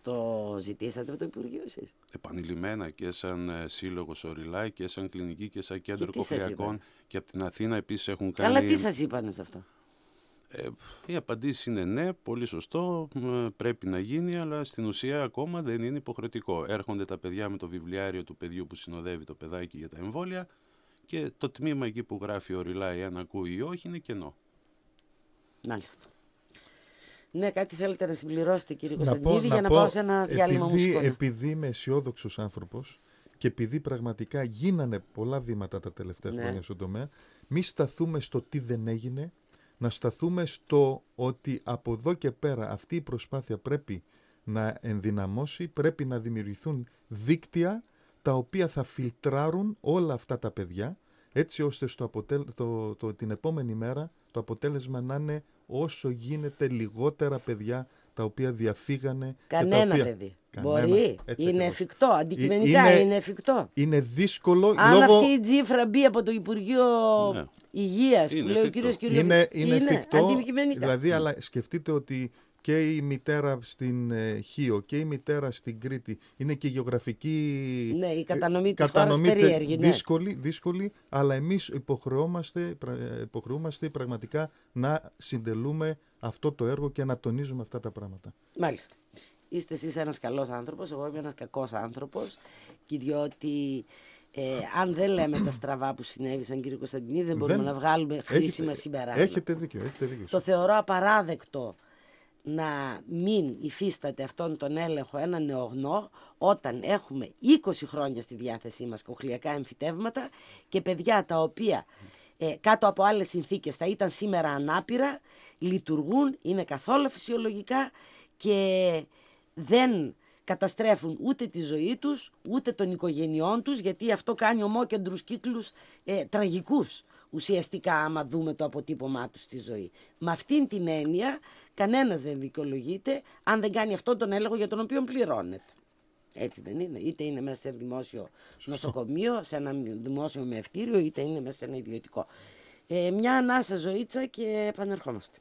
Το ζητήσατε από το Υπουργείο εσείς? Επανειλημμένα και σαν σύλλογος Οριλάι και σαν κλινική και σαν κέντρο και κοχλεακών, και από την Αθήνα επίσης έχουν κάνει... Καλά, τι σας είπανε σε αυτό? Ε, η απαντήση είναι ναι, πολύ σωστό, πρέπει να γίνει, αλλά στην ουσία ακόμα δεν είναι υποχρεωτικό. Έρχονται τα παιδιά με το βιβλιάριο του παιδιού που συνοδεύει το παιδάκι για τα εμβόλια και το τμήμα εκεί που γράφει Οριλάι αν ακούει ή όχι είναι κενό. Μάλιστα. Ναι, κάτι θέλετε να συμπληρώσετε, κύριε Κωνσταντινίδη, για να, να πάω σε ένα διάλειμμα μουσικών. Επειδή είμαι αισιόδοξος άνθρωπος και επειδή πραγματικά γίνανε πολλά βήματα τα τελευταία ναι. χρόνια στον τομέα, μη σταθούμε στο τι δεν έγινε, να σταθούμε στο ότι από εδώ και πέρα αυτή η προσπάθεια πρέπει να ενδυναμώσει, πρέπει να δημιουργηθούν δίκτυα τα οποία θα φιλτράρουν όλα αυτά τα παιδιά, έτσι ώστε στο αποτέλ... το, το, την επόμενη μέρα το αποτέλεσμα να είναι όσο γίνεται λιγότερα παιδιά τα οποία διαφύγανε. Κανένα και τα οποία... παιδί. Κανένα. Μπορεί. Έτσι είναι ακριβώς. εφικτό. Αντικειμενικά είναι, είναι εφικτό. Είναι δύσκολο. Αν λόγω... αυτή η τζίφρα μπει από το Υπουργείο ναι. Υγείας, είναι που λέει ο κύριος Κυριοφ... Είναι, είναι, είναι εφικτό. Αντικειμενικά. Δηλαδή, mm. αλλά σκεφτείτε ότι και η μητέρα στην ε, Χίο και η μητέρα στην Κρήτη είναι και γεωγραφική ναι, η κατανομή της κατανομή χώρας περίεργη. Ναι. Δύσκολη, δύσκολη, αλλά εμείς υποχρεούμαστε, υποχρεούμαστε πραγματικά να συντελούμε αυτό το έργο και να τονίζουμε αυτά τα πράγματα. Μάλιστα. Είστε εσείς ένας καλός άνθρωπος, εγώ είμαι ένας κακός άνθρωπος, και διότι ε, αν δεν λέμε τα στραβά που συνέβησαν, κύριε Κωνσταντινίδη, δεν μπορούμε δεν... να βγάλουμε χρήσιμα συμπεράσματα. Έχετε δίκιο, έχετε δίκιο. Το θεωρώ απαράδεκτο να μην υφίσταται αυτόν τον έλεγχο ένα νεογνώ όταν έχουμε είκοσι χρόνια στη διάθεσή μας κοχλειακά εμφυτεύματα και παιδιά τα οποία ε, κάτω από άλλες συνθήκες θα ήταν σήμερα ανάπηρα, λειτουργούν, είναι καθόλου φυσιολογικά και δεν καταστρέφουν ούτε τη ζωή τους, ούτε των οικογενειών τους, γιατί αυτό κάνει ομόκεντρους κύκλους ε, τραγικούς ουσιαστικά άμα δούμε το αποτύπωμά τους στη ζωή. Με αυτήν την έννοια κανένας δεν δικαιολογείται αν δεν κάνει αυτόν τον έλεγχο για τον οποίο πληρώνεται. Έτσι δεν είναι? Είτε είναι μέσα σε δημόσιο νοσοκομείο, σε ένα δημόσιο μευτήριο, είτε είναι μέσα σε ένα ιδιωτικό. Ε, μια ανάσα ζωήτσα και επανερχόμαστε.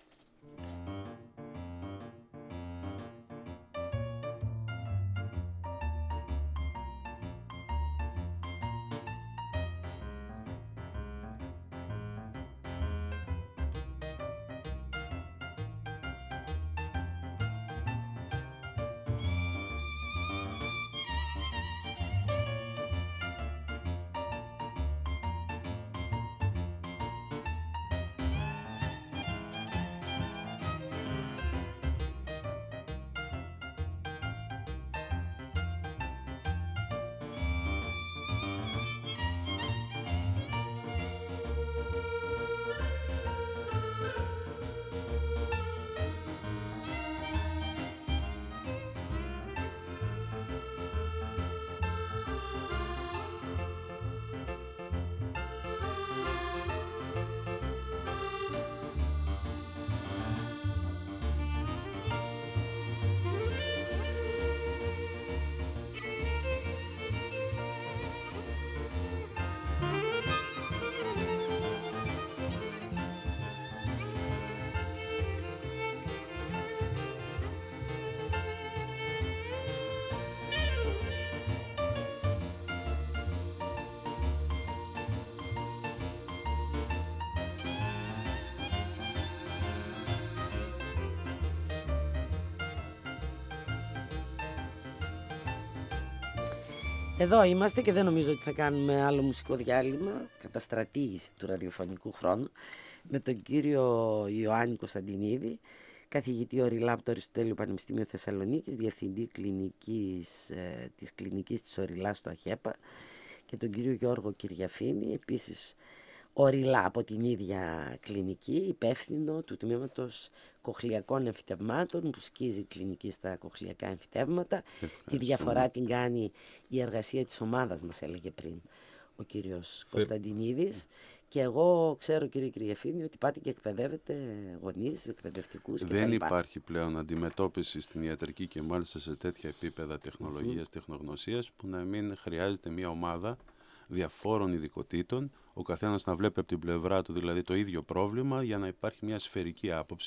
Εδώ είμαστε και δεν νομίζω ότι θα κάνουμε άλλο μουσικό διάλειμμα, καταστρατήγηση του ραδιοφωνικού χρόνου, με τον κύριο Ιωάννη Κωνσταντινίδη, καθηγητή Οριλά από το Αριστοτέλειο Πανεπιστήμιο Θεσσαλονίκης, διευθυντή κλινικής, ε, της κλινικής της Οριλά στο ΑΧΕΠΑ, και τον κύριο Γιώργο Κυριαφίνη, επίσης Οριλά από την ίδια κλινική, υπεύθυνο του τμήματος κοχλειακών εμφυτευμάτων που σκίζει κλινική στα κοχλειακά εμφυτεύματα. Ευχαριστώ. Τη διαφορά την κάνει η εργασία της ομάδας, μας έλεγε πριν ο κύριος Θε... Κωνσταντινίδης. Και εγώ ξέρω, κύριε Κυριαφίνη, ότι πάτε και εκπαιδεύετε γονείς, εκπαιδευτικούς κτλ. Δεν υπάρχει πλέον αντιμετώπιση στην ιατρική και μάλιστα σε τέτοια επίπεδα τεχνολογίας, mm-hmm. τεχνογνωσίας, που να μην χρειάζεται μια ομάδα διαφόρων ειδικοτήτων, ο καθένας να βλέπει από την πλευρά του δηλαδή το ίδιο πρόβλημα, για να υπάρχει μια σφαιρική άποψη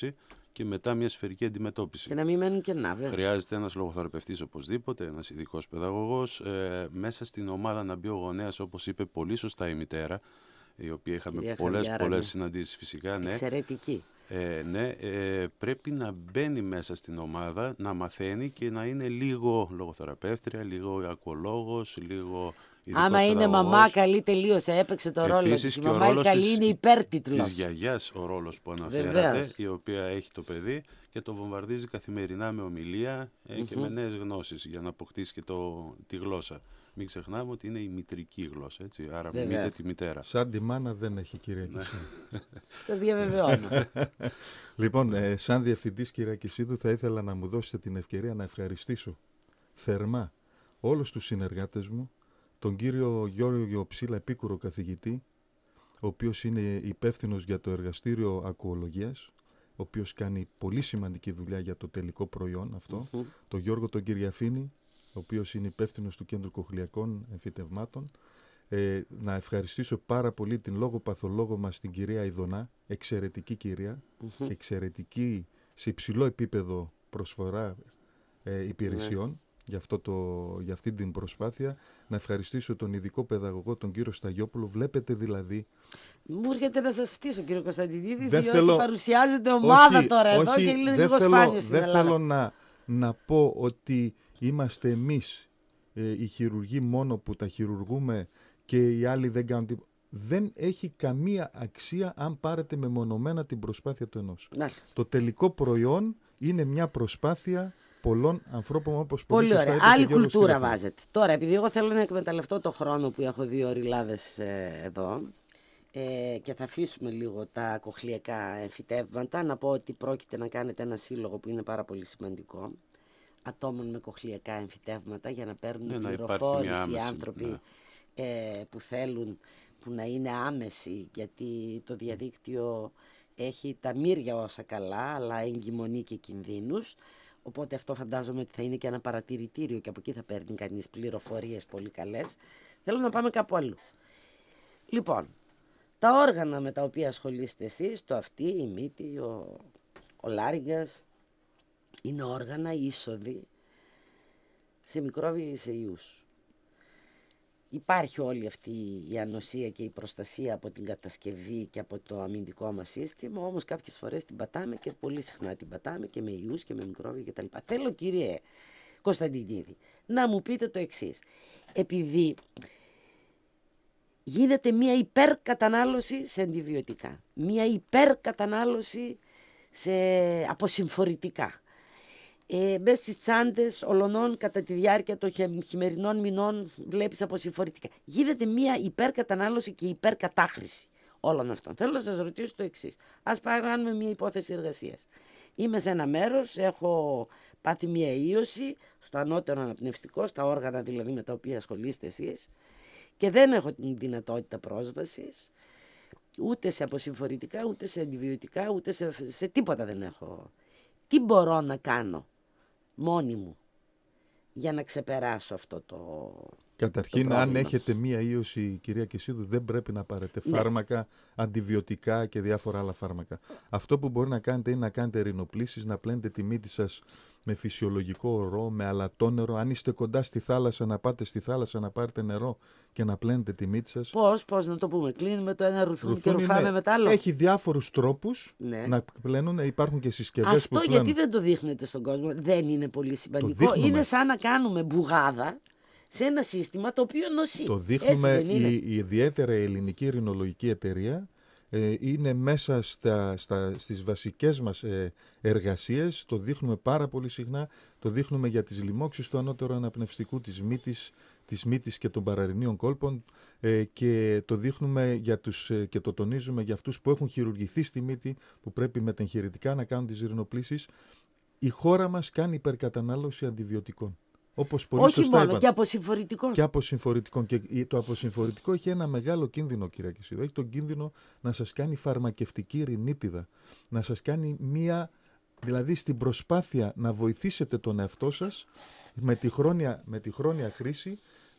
και μετά μια σφαιρική αντιμετώπιση. Και να μην μένουν κενά, βέβαια. Χρειάζεται ένας λογοθεραπευτής οπωσδήποτε, ένας ειδικός παιδαγωγός, ε, μέσα στην ομάδα να μπει ο γονέας, όπως είπε πολύ σωστά η μητέρα, η οποία είχαμε πολλές, πολλές συναντήσεις φυσικά. Ναι. Εξαιρετική. Ε, ναι, ε, πρέπει να μπαίνει μέσα στην ομάδα, να μαθαίνει και να είναι λίγο λογοθεραπεύτρια, λίγο ακολόγος, λίγο ειδικός άμα είναι παιδαγωγός. Μαμά καλή, τελείωσε, έπαιξε το ρόλο της. Η Μαμά η καλή της, είναι υπέρτιτλος. Της γιαγιάς ο ρόλος που αναφέρατε, η οποία έχει το παιδί και το βομβαρδίζει καθημερινά με ομιλία ε, mm-hmm. και με νέες γνώσεις για να αποκτήσει και το, τη γλώσσα. Μην ξεχνάμε ότι είναι η μητρική γλώσσα, έτσι, άρα μιμείται τη μητέρα. Σαν τη μάνα δεν έχει, κυρία Κισίδου. Σας διαβεβαιώνω. Λοιπόν, ε, σαν διευθυντής, κυρία Κισίδου, θα ήθελα να μου δώσετε την ευκαιρία να ευχαριστήσω θερμά όλους τους συνεργάτες μου, τον κύριο Γιώργο Ψήλα, επίκουρο καθηγητή, ο οποίος είναι υπεύθυνος για το εργαστήριο ακουολογίας, ο οποίος κάνει πολύ σημαντική δουλειά για το τελικό προϊόν αυτό, mm-hmm. τον Γιώργο τον Κυριαφίνη, ο οποίος είναι υπεύθυνος του Κέντρου Κοχλιακών Εμφυτευμάτων. Ε, να ευχαριστήσω πάρα πολύ την λόγο-παθολόγο μας, την κυρία Ιδονά, εξαιρετική κυρία mm-hmm. και εξαιρετική σε υψηλό επίπεδο προσφορά ε, υπηρεσιών mm-hmm. για, αυτό το, για αυτή την προσπάθεια. Να ευχαριστήσω τον ειδικό παιδαγωγό, τον κύριο Σταγιόπουλο. Βλέπετε δηλαδή... Μου έρχεται να σας φτύσω, κύριο Κωνσταντινίδη, δεν διότι θέλω... ομαδα ομάδα όχι, τώρα όχι, εδώ και είναι λίγο θέλω, σπάνιο στην δεν Ελλάδα. θέλω να, να πω ότι είμαστε εμείς ε, οι χειρουργοί μόνο που τα χειρουργούμε και οι άλλοι δεν κάνουν τίποτα. Δεν έχει καμία αξία αν πάρετε μεμονωμένα την προσπάθεια του ενός. Μάλιστα. Το τελικό προϊόν είναι μια προσπάθεια πολλών ανθρώπων, όπως πολύ, πολύ σωστά ωραία. Άλλη κουλτούρα βάζετε. Τώρα, επειδή εγώ θέλω να εκμεταλλευτώ το χρόνο που έχω δύο ωριλάδες ε, εδώ ε, και θα αφήσουμε λίγο τα κοχλιακά εμφυτεύματα, να πω ότι πρόκειται να κάνετε ένα σύλλογο που είναι πάρα πολύ σημαντικό, ατόμων με κοχλιακά εμφυτεύματα, για να παίρνουν ναι, πληροφόρηση οι άνθρωποι ναι. ε, που θέλουν, που να είναι άμεση, γιατί το διαδίκτυο έχει τα μύρια όσα καλά, αλλά εγκυμονεί και κινδύνους. Οπότε αυτό φαντάζομαι ότι θα είναι και ένα παρατηρητήριο και από εκεί θα παίρνει κανείς πληροφορίες πολύ καλές. Θέλω να πάμε κάπου αλλού. Λοιπόν, τα όργανα με τα οποία ασχολείστε εσείς, το αυτί, η μύτη, ο, ο λάριγκας, είναι όργανα είσοδοι σε μικρόβια ή σε ιούς. Υπάρχει όλη αυτή η ανοσία και η προστασία από την κατασκευή και από το αμυντικό μας σύστημα, όμως κάποιες φορές την πατάμε και πολύ συχνά την πατάμε και με ιούς και με μικρόβια κτλ. Θέλω, κύριε Κωνσταντινίδη, να μου πείτε το εξής. Επειδή γίνεται μια υπερκατανάλωση σε αντιβιωτικά, μια υπερκατανάλωση σε αποσυμφορητικά, Ε, μες στις τσάντες ολονών κατά τη διάρκεια των χειμερινών μηνών βλέπεις αποσυμφορητικά. Γίνεται μια υπερκατανάλωση και υπερκατάχρηση όλων αυτών. Θέλω να σας ρωτήσω το εξής. Ας πάρουμε μια υπόθεση εργασίας. Είμαι σε ένα μέρος, έχω πάθει μια ίωση στο ανώτερο αναπνευστικό, στα όργανα δηλαδή με τα οποία ασχολείστε εσείς, και δεν έχω την δυνατότητα πρόσβασης ούτε σε αποσυμφορητικά, ούτε σε αντιβιωτικά, ούτε σε, σε τίποτα δεν έχω. Τι μπορώ να κάνω μόνη μου για να ξεπεράσω αυτό το Καταρχήν, το αν έχετε μία ίωση, κυρία Κισίδου, δεν πρέπει να πάρετε ναι. φάρμακα, αντιβιωτικά και διάφορα άλλα φάρμακα. Αυτό που μπορεί να κάνετε είναι να κάνετε ρινοπλήσεις, να πλένετε τη μύτη σας με φυσιολογικό ορό, με αλατόνερο. Αν είστε κοντά στη θάλασσα, να πάτε στη θάλασσα να πάρετε νερό και να πλένετε τη μύτη σας. Πώς, πώς να το πούμε, κλείνουμε το ένα ρουθούνι και ρουφάμε είναι, με το άλλο. Έχει διάφορους τρόπους ναι. να πλένουν, υπάρχουν και συσκευές Αυτό που πλένουν. Αυτό γιατί δεν το δείχνετε στον κόσμο, δεν είναι πολύ σημαντικό. Είναι σαν να κάνουμε μπουγάδα σε ένα σύστημα το οποίο νοσεί. Το δείχνουμε, η, η ιδιαίτερα ελληνική ρινολογική εταιρεία ε, είναι μέσα στα, στα, στις βασικές μας ε, εργασίες, το δείχνουμε πάρα πολύ συχνά, το δείχνουμε για τις λοιμώξεις του ανώτερου αναπνευστικού, της μύτης, της μύτης και των παραρρινίων κόλπων ε, και το δείχνουμε για τους, ε, και το τονίζουμε για αυτούς που έχουν χειρουργηθεί στη μύτη, που πρέπει μετεγχειρητικά να κάνουν τις ρινοπλήσεις. Η χώρα μας κάνει υπερκατανάλωση αντιβιωτικών. Όπως πολύ όχι σωστά μόνο, είπαν. και αποσυμφορητικών. Και αποσυμφορητικών. Και το αποσυμφορητικό έχει ένα μεγάλο κίνδυνο, κυρία Κισίδου. Έχει τον κίνδυνο να σας κάνει φαρμακευτική ρινίτιδα. Να σας κάνει μία, δηλαδή στην προσπάθεια να βοηθήσετε τον εαυτό σας με τη χρόνια, με τη χρόνια χρήση,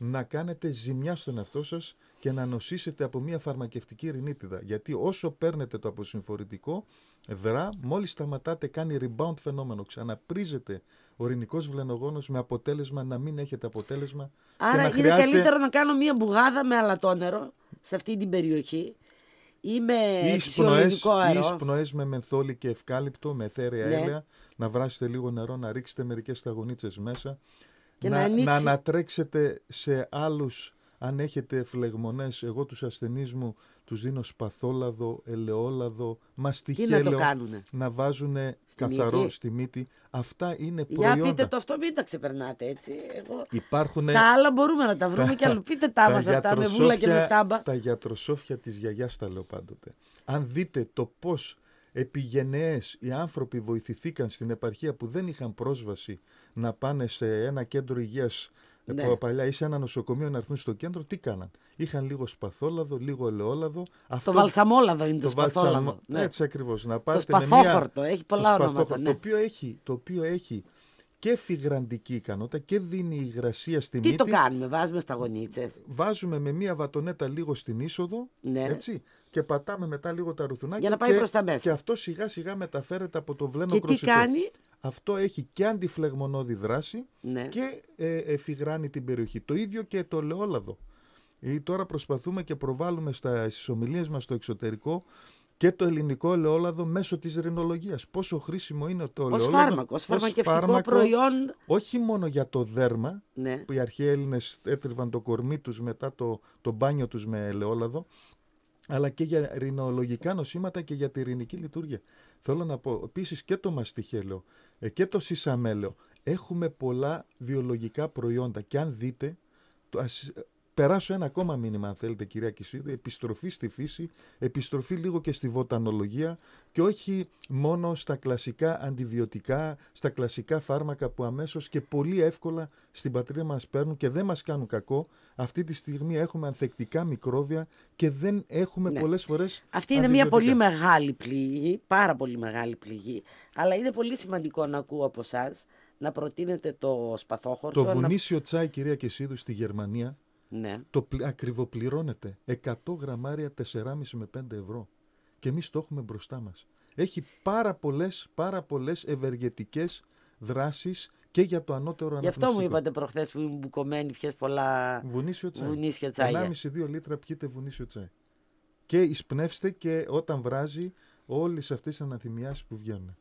να κάνετε ζημιά στον εαυτό σας και να νοσήσετε από μια φαρμακευτική ρινίτιδα. Γιατί όσο παίρνετε το αποσυμφορητικό, δρά, μόλις σταματάτε κάνει rebound φαινόμενο. Ξαναπρίζεται ο ορεινικός βλενογόνος με αποτέλεσμα να μην έχετε αποτέλεσμα. Άρα και να είναι χρειάζεται... καλύτερο να κάνω μια μπουγάδα με αλατόνερο σε αυτή την περιοχή ή με φυσιολογικό αερό. Ή εισπνοές με μενθόλι και ευκάλυπτο, με αιθέρια ναι. έλαια, να βράσετε λίγο νερό, να ρίξετε μερικές σταγονίτσες μέσα, και να, να, να ανατρέξετε σε άλλους. Αν έχετε φλεγμονές, εγώ τους ασθενείς μου τους δίνω σπαθόλαδο, ελαιόλαδο, μαστιχέλαιο, να, το κάνουνε? να βάζουν καθαρό μύτη. Στη μύτη. Αυτά είναι προϊόντα. Για πείτε το αυτό, μην τα ξεπερνάτε έτσι. Εγώ... Υπάρχουνε... Τα άλλα μπορούμε να τα βρούμε και άλλο. Πείτε τα μας αυτά με βούλα και με στάμπα. Τα γιατροσόφια της γιαγιάς τα λέω πάντοτε. Αν δείτε το πώς επιγενεές οι άνθρωποι βοηθηθήκαν στην επαρχία που δεν είχαν πρόσβαση να πάνε σε ένα κέντρο υγείας, ναι. παλιά ή σε ένα νοσοκομείο να έρθουν στο κέντρο, τι κάναν? Είχαν λίγο σπαθόλαδο, λίγο ελαιόλαδο. Αυτό... Το βαλσαμόλαδο είναι το, το σπαθόλαδο. Βαλσαμ... Ναι. Έτσι ακριβώς. Να το σπαθόχορτο, μια... έχει πολλά το ονόματα. Ναι. Το, οποίο έχει, το οποίο έχει και φυγραντική ικανότητα και δίνει υγρασία στη τι μύτη. Τι το κάνουμε, βάζουμε σταγονίτσες? Βάζουμε με μία βατονέτα λίγο στην είσοδο, ναι. έτσι, και πατάμε μετά λίγο τα ρουθουνάκια. Για να πάει και, προς τα μέσα. Και αυτό σιγά σιγά μεταφέρεται από το βλένο και κροσιτό. Τι κάνει? Αυτό έχει και αντιφλεγμονώδη δράση, ναι. και ε, ε, φυγράνει την περιοχή. Το ίδιο και το ελαιόλαδο. Ε, τώρα προσπαθούμε και προβάλλουμε στα, στις ομιλίες μας στο εξωτερικό και το ελληνικό ελαιόλαδο μέσω της ρινολογίας. Πόσο χρήσιμο είναι το ελαιόλαδο. Ως φάρμακο, ως φαρμακευτικό φάρμακο, προϊόν. Όχι μόνο για το δέρμα, ναι. που οι αρχαίοι Έλληνες έτριβαν το κορμί τους μετά το, το μπάνιο τους με ελαιόλαδο, αλλά και για ρινολογικά νοσήματα και για τη ρινική λειτουργία. Θέλω να πω επίσης και το μαστιχέλαιο και το σισαμέλαιο. Έχουμε πολλά βιολογικά προϊόντα και αν δείτε, το, ας, περάσω ένα ακόμα μήνυμα αν θέλετε κυρία Κισίδου, επιστροφή στη φύση, επιστροφή λίγο και στη βοτανολογία και όχι μόνο στα κλασικά αντιβιωτικά, στα κλασικά φάρμακα που αμέσως και πολύ εύκολα στην πατρίδα μας παίρνουν και δεν μας κάνουν κακό. Αυτή τη στιγμή έχουμε ανθεκτικά μικρόβια και δεν έχουμε ναι. πολλές φορές αυτή είναι μια πολύ μεγάλη πληγή, πάρα πολύ μεγάλη πληγή, αλλά είναι πολύ σημαντικό να ακούω από εσάς να προτείνετε το σπαθόχορτο. Το βουνίσιο να... τσάι κυρία Κισίδου στη Γερμανία, ναι. το ακριβοπληρώνεται εκατό γραμμάρια τέσσερα κόμμα πέντε με πέντε ευρώ και εμείς το έχουμε μπροστά μας. Έχει πάρα πολλές, πάρα πολλές ευεργετικές δράσεις και για το ανώτερο αναπνευστικό. Γι' αυτό μου είπατε προχθές που ήμουν μπουκωμένη ποιες πολλά βουνίσιο τσάι. βουνίσια τσάια. ενάμιση με δύο λίτρα πιείτε βουνίσιο τσάι. Και εισπνεύστε και όταν βράζει όλες αυτές τις αναθυμιάσεις που βγαίνουν.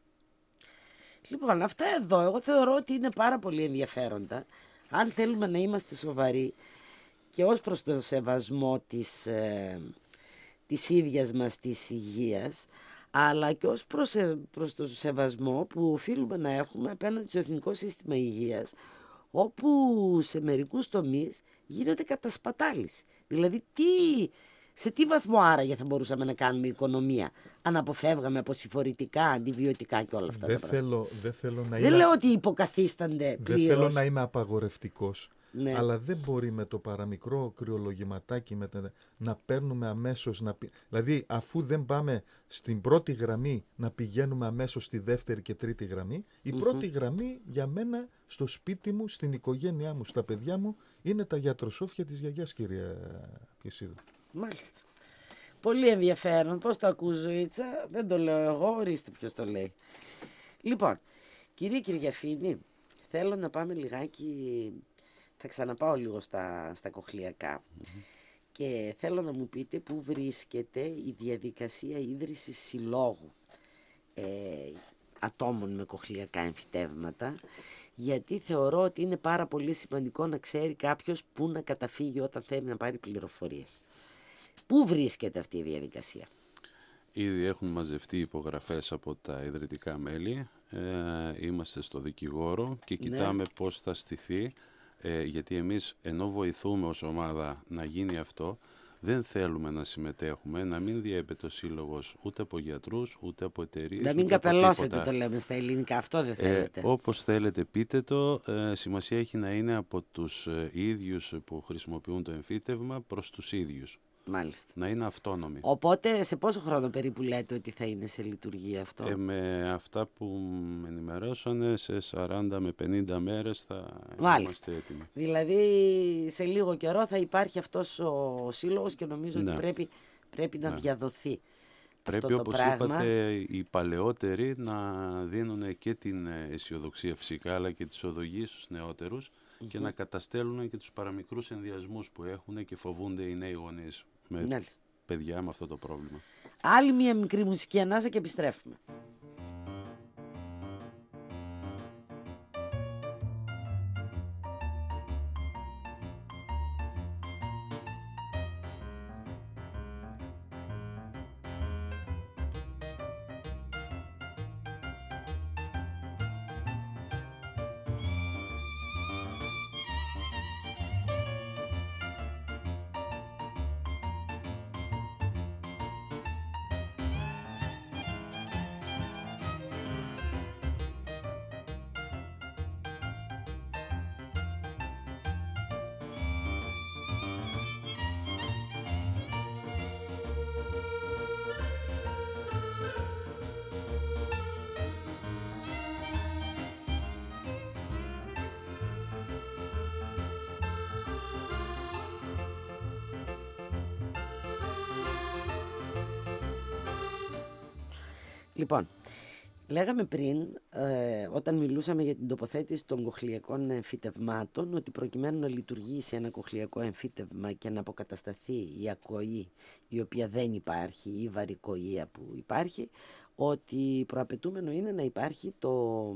Λοιπόν, αυτά εδώ εγώ θεωρώ ότι είναι πάρα πολύ ενδιαφέροντα. Αν θέλουμε να είμαστε σοβαροί και ως προς το σεβασμό της, ε, της ίδιας μας της υγείας, αλλά και ως προς, προς το σεβασμό που οφείλουμε να έχουμε απέναντι στο Εθνικό Σύστημα Υγείας, όπου σε μερικούς τομείς γίνεται κατασπατάληση. Δηλαδή, τι, σε τι βαθμό άραγε θα μπορούσαμε να κάνουμε οικονομία, αν αποφεύγαμε αποσυφορητικά, αντιβιωτικά και όλα αυτά δεν τα θέλω, πράγματα. Δεν, θέλω να δεν είμαι... λέω ότι υποκαθίστανται πλήρως. Δεν θέλω να είμαι απαγορευτικός. Ναι. Αλλά δεν μπορεί με το παραμικρό κρυολογηματάκι με τε... να παίρνουμε αμέσως, να... δηλαδή αφού δεν πάμε στην πρώτη γραμμή να πηγαίνουμε αμέσως στη δεύτερη και τρίτη γραμμή, η mm-hmm. πρώτη γραμμή για μένα στο σπίτι μου, στην οικογένειά μου, στα παιδιά μου είναι τα γιατροσόφια της γιαγιάς, κυρία Κισίδου. Μάλιστα. Πολύ ενδιαφέρον. Πώς το ακούς, Ζωήτσα? Δεν το λέω εγώ, ορίστε ποιος το λέει. Λοιπόν, κυρία Κυριαφήνη, θέλω να πάμε λιγάκι... Θα ξαναπάω λίγο στα, στα κοχλιακά mm-hmm. και θέλω να μου πείτε πού βρίσκεται η διαδικασία ίδρυσης συλλόγου ε, ατόμων με κοχλιακά εμφυτεύματα, γιατί θεωρώ ότι είναι πάρα πολύ σημαντικό να ξέρει κάποιος πού να καταφύγει όταν θέλει να πάρει πληροφορίες. Πού βρίσκεται αυτή η διαδικασία? Ήδη έχουν μαζευτεί υπογραφές από τα ιδρυτικά μέλη, ε, είμαστε στο δικηγόρο και κοιτάμε ναι. πώς θα στηθεί. Ε, γιατί εμείς ενώ βοηθούμε ως ομάδα να γίνει αυτό, δεν θέλουμε να συμμετέχουμε, να μην διέπεται ο σύλλογος ούτε από γιατρούς, ούτε από εταιρείες. Να μην καπελώσετε, το λέμε στα ελληνικά, αυτό δεν θέλετε. Ε, όπως θέλετε πείτε το, ε, σημασία έχει να είναι από τους ε, ίδιους που χρησιμοποιούν το εμφύτευμα προς τους ίδιους. Μάλιστα. Να είναι αυτόνομη. Οπότε σε πόσο χρόνο περίπου λέτε ότι θα είναι σε λειτουργία αυτό? Ε, με αυτά που με ενημερώσανε, σε σαράντα με πενήντα μέρες θα Μάλιστα. είμαστε έτοιμοι. Δηλαδή σε λίγο καιρό θα υπάρχει αυτός ο σύλλογος και νομίζω ναι. ότι πρέπει, πρέπει να ναι. διαδοθεί. Πρέπει, αυτό το όπως πράγμα. είπατε, οι παλαιότεροι να δίνουν και την αισιοδοξία φυσικά, αλλά και τις οδηγίες στους νεότερους mm-hmm. και να καταστέλουν και τους παραμικρούς ενδιασμούς που έχουν και φοβούνται οι νέοι γονείς με Μάλιστα. παιδιά με αυτό το πρόβλημα. Άλλη μια μικρή μουσική ανάσα και επιστρέφουμε. Λοιπόν, λέγαμε πριν, ε, όταν μιλούσαμε για την τοποθέτηση των κοχλεϊκών εμφυτευμάτων, ότι προκειμένου να λειτουργήσει ένα κοχλεϊκό εμφύτευμα και να αποκατασταθεί η ακοή η οποία δεν υπάρχει, η βαρικοεία που υπάρχει, ότι προαπαιτούμενο είναι να υπάρχει το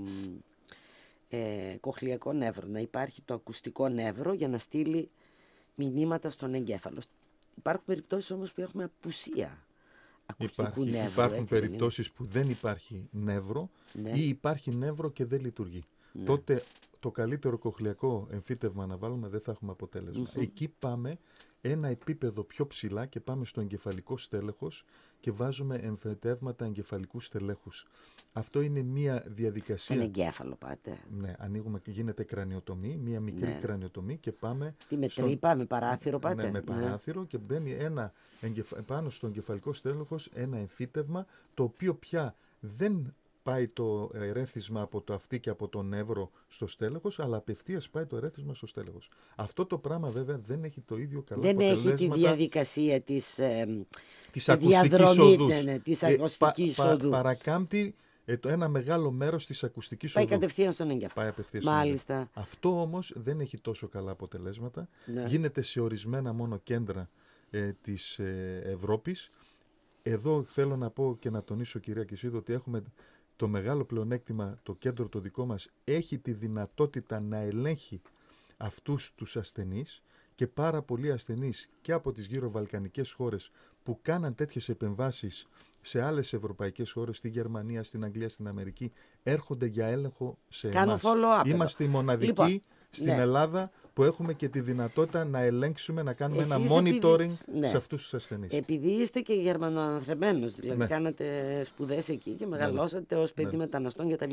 ε, κοχλεϊκό νεύρο, να υπάρχει το ακουστικό νεύρο για να στείλει μηνύματα στον εγκέφαλο. Υπάρχουν περιπτώσεις όμως που έχουμε απουσία ακουστικού Υπάρχει, νεύρου, υπάρχουν έτσι, περιπτώσεις που δεν υπάρχει νεύρο ναι. ή υπάρχει νεύρο και δεν λειτουργεί. Ναι. Τότε το καλύτερο κοχλεϊκό εμφύτευμα να βάλουμε δεν θα έχουμε αποτέλεσμα. Mm-hmm. Εκεί πάμε ένα επίπεδο πιο ψηλά και πάμε στο εγκεφαλικό στέλεχος και βάζουμε εμφυτεύματα εγκεφαλικού στελέχους. Αυτό είναι μια διαδικασία. Στον εγκέφαλο πάτε. Ναι, ανοίγουμε και γίνεται κρανιοτομή, μια μικρή ναι. κρανιοτομή και πάμε. Τι με στον... τρύπα, με παράθυρο πάτε. Ναι, με παράθυρο ναι. και μπαίνει ένα εγκεφ... πάνω στο εγκεφαλικό στέλεχος ένα εμφύτευμα το οποίο πια δεν πάει το ερέθισμα από το αυτί και από το νεύρο στο στέλεχος, αλλά απευθείας πάει το ερέθισμα στο στέλεχος. Αυτό το πράγμα βέβαια δεν έχει το ίδιο καλό δεν αποτελέσματα. Δεν έχει τη διαδικασία της, ε, της ακουστικής οδούς. Ναι, ναι, της ακουστικής ε, πα, οδού. Πα, παρακάμπτει ε, το ένα μεγάλο μέρος της ακουστικής πάει οδού. Πάει κατευθείαν στον εγκέφαλο. Πάει απευθείας Μάλιστα. Στον εγκέφαλο. Αυτό όμως δεν έχει τόσο καλά αποτελέσματα. Ναι. Γίνεται σε ορισμένα μόνο κέντρα ε, της ε, Ευρώπης. Εδώ θέλω να πω και να τονίσω, κυρία Κισίδου, ότι έχουμε το μεγάλο πλεονέκτημα, το κέντρο το δικό μας έχει τη δυνατότητα να ελέγχει αυτούς τους ασθενείς και πάρα πολλοί ασθενείς και από τις γύρω βαλκανικές χώρες που κάναν τέτοιες επεμβάσεις σε άλλες ευρωπαϊκές χώρες, στη Γερμανία, στην Αγγλία, στην Αμερική, έρχονται για έλεγχο σε Κάνω εμάς. follow-up. Είμαστε οι μοναδικοί λοιπόν, στην ναι. Ελλάδα που έχουμε και τη δυνατότητα να ελέγξουμε, να κάνουμε Εσείς ένα monitoring επειδή, ναι. σε αυτούς τους ασθενείς. Επειδή είστε και γερμανοαναθρεμένος, δηλαδή ναι. κάνατε σπουδές εκεί και μεγαλώσατε ναι. ως παιδί ναι. μεταναστών κτλ.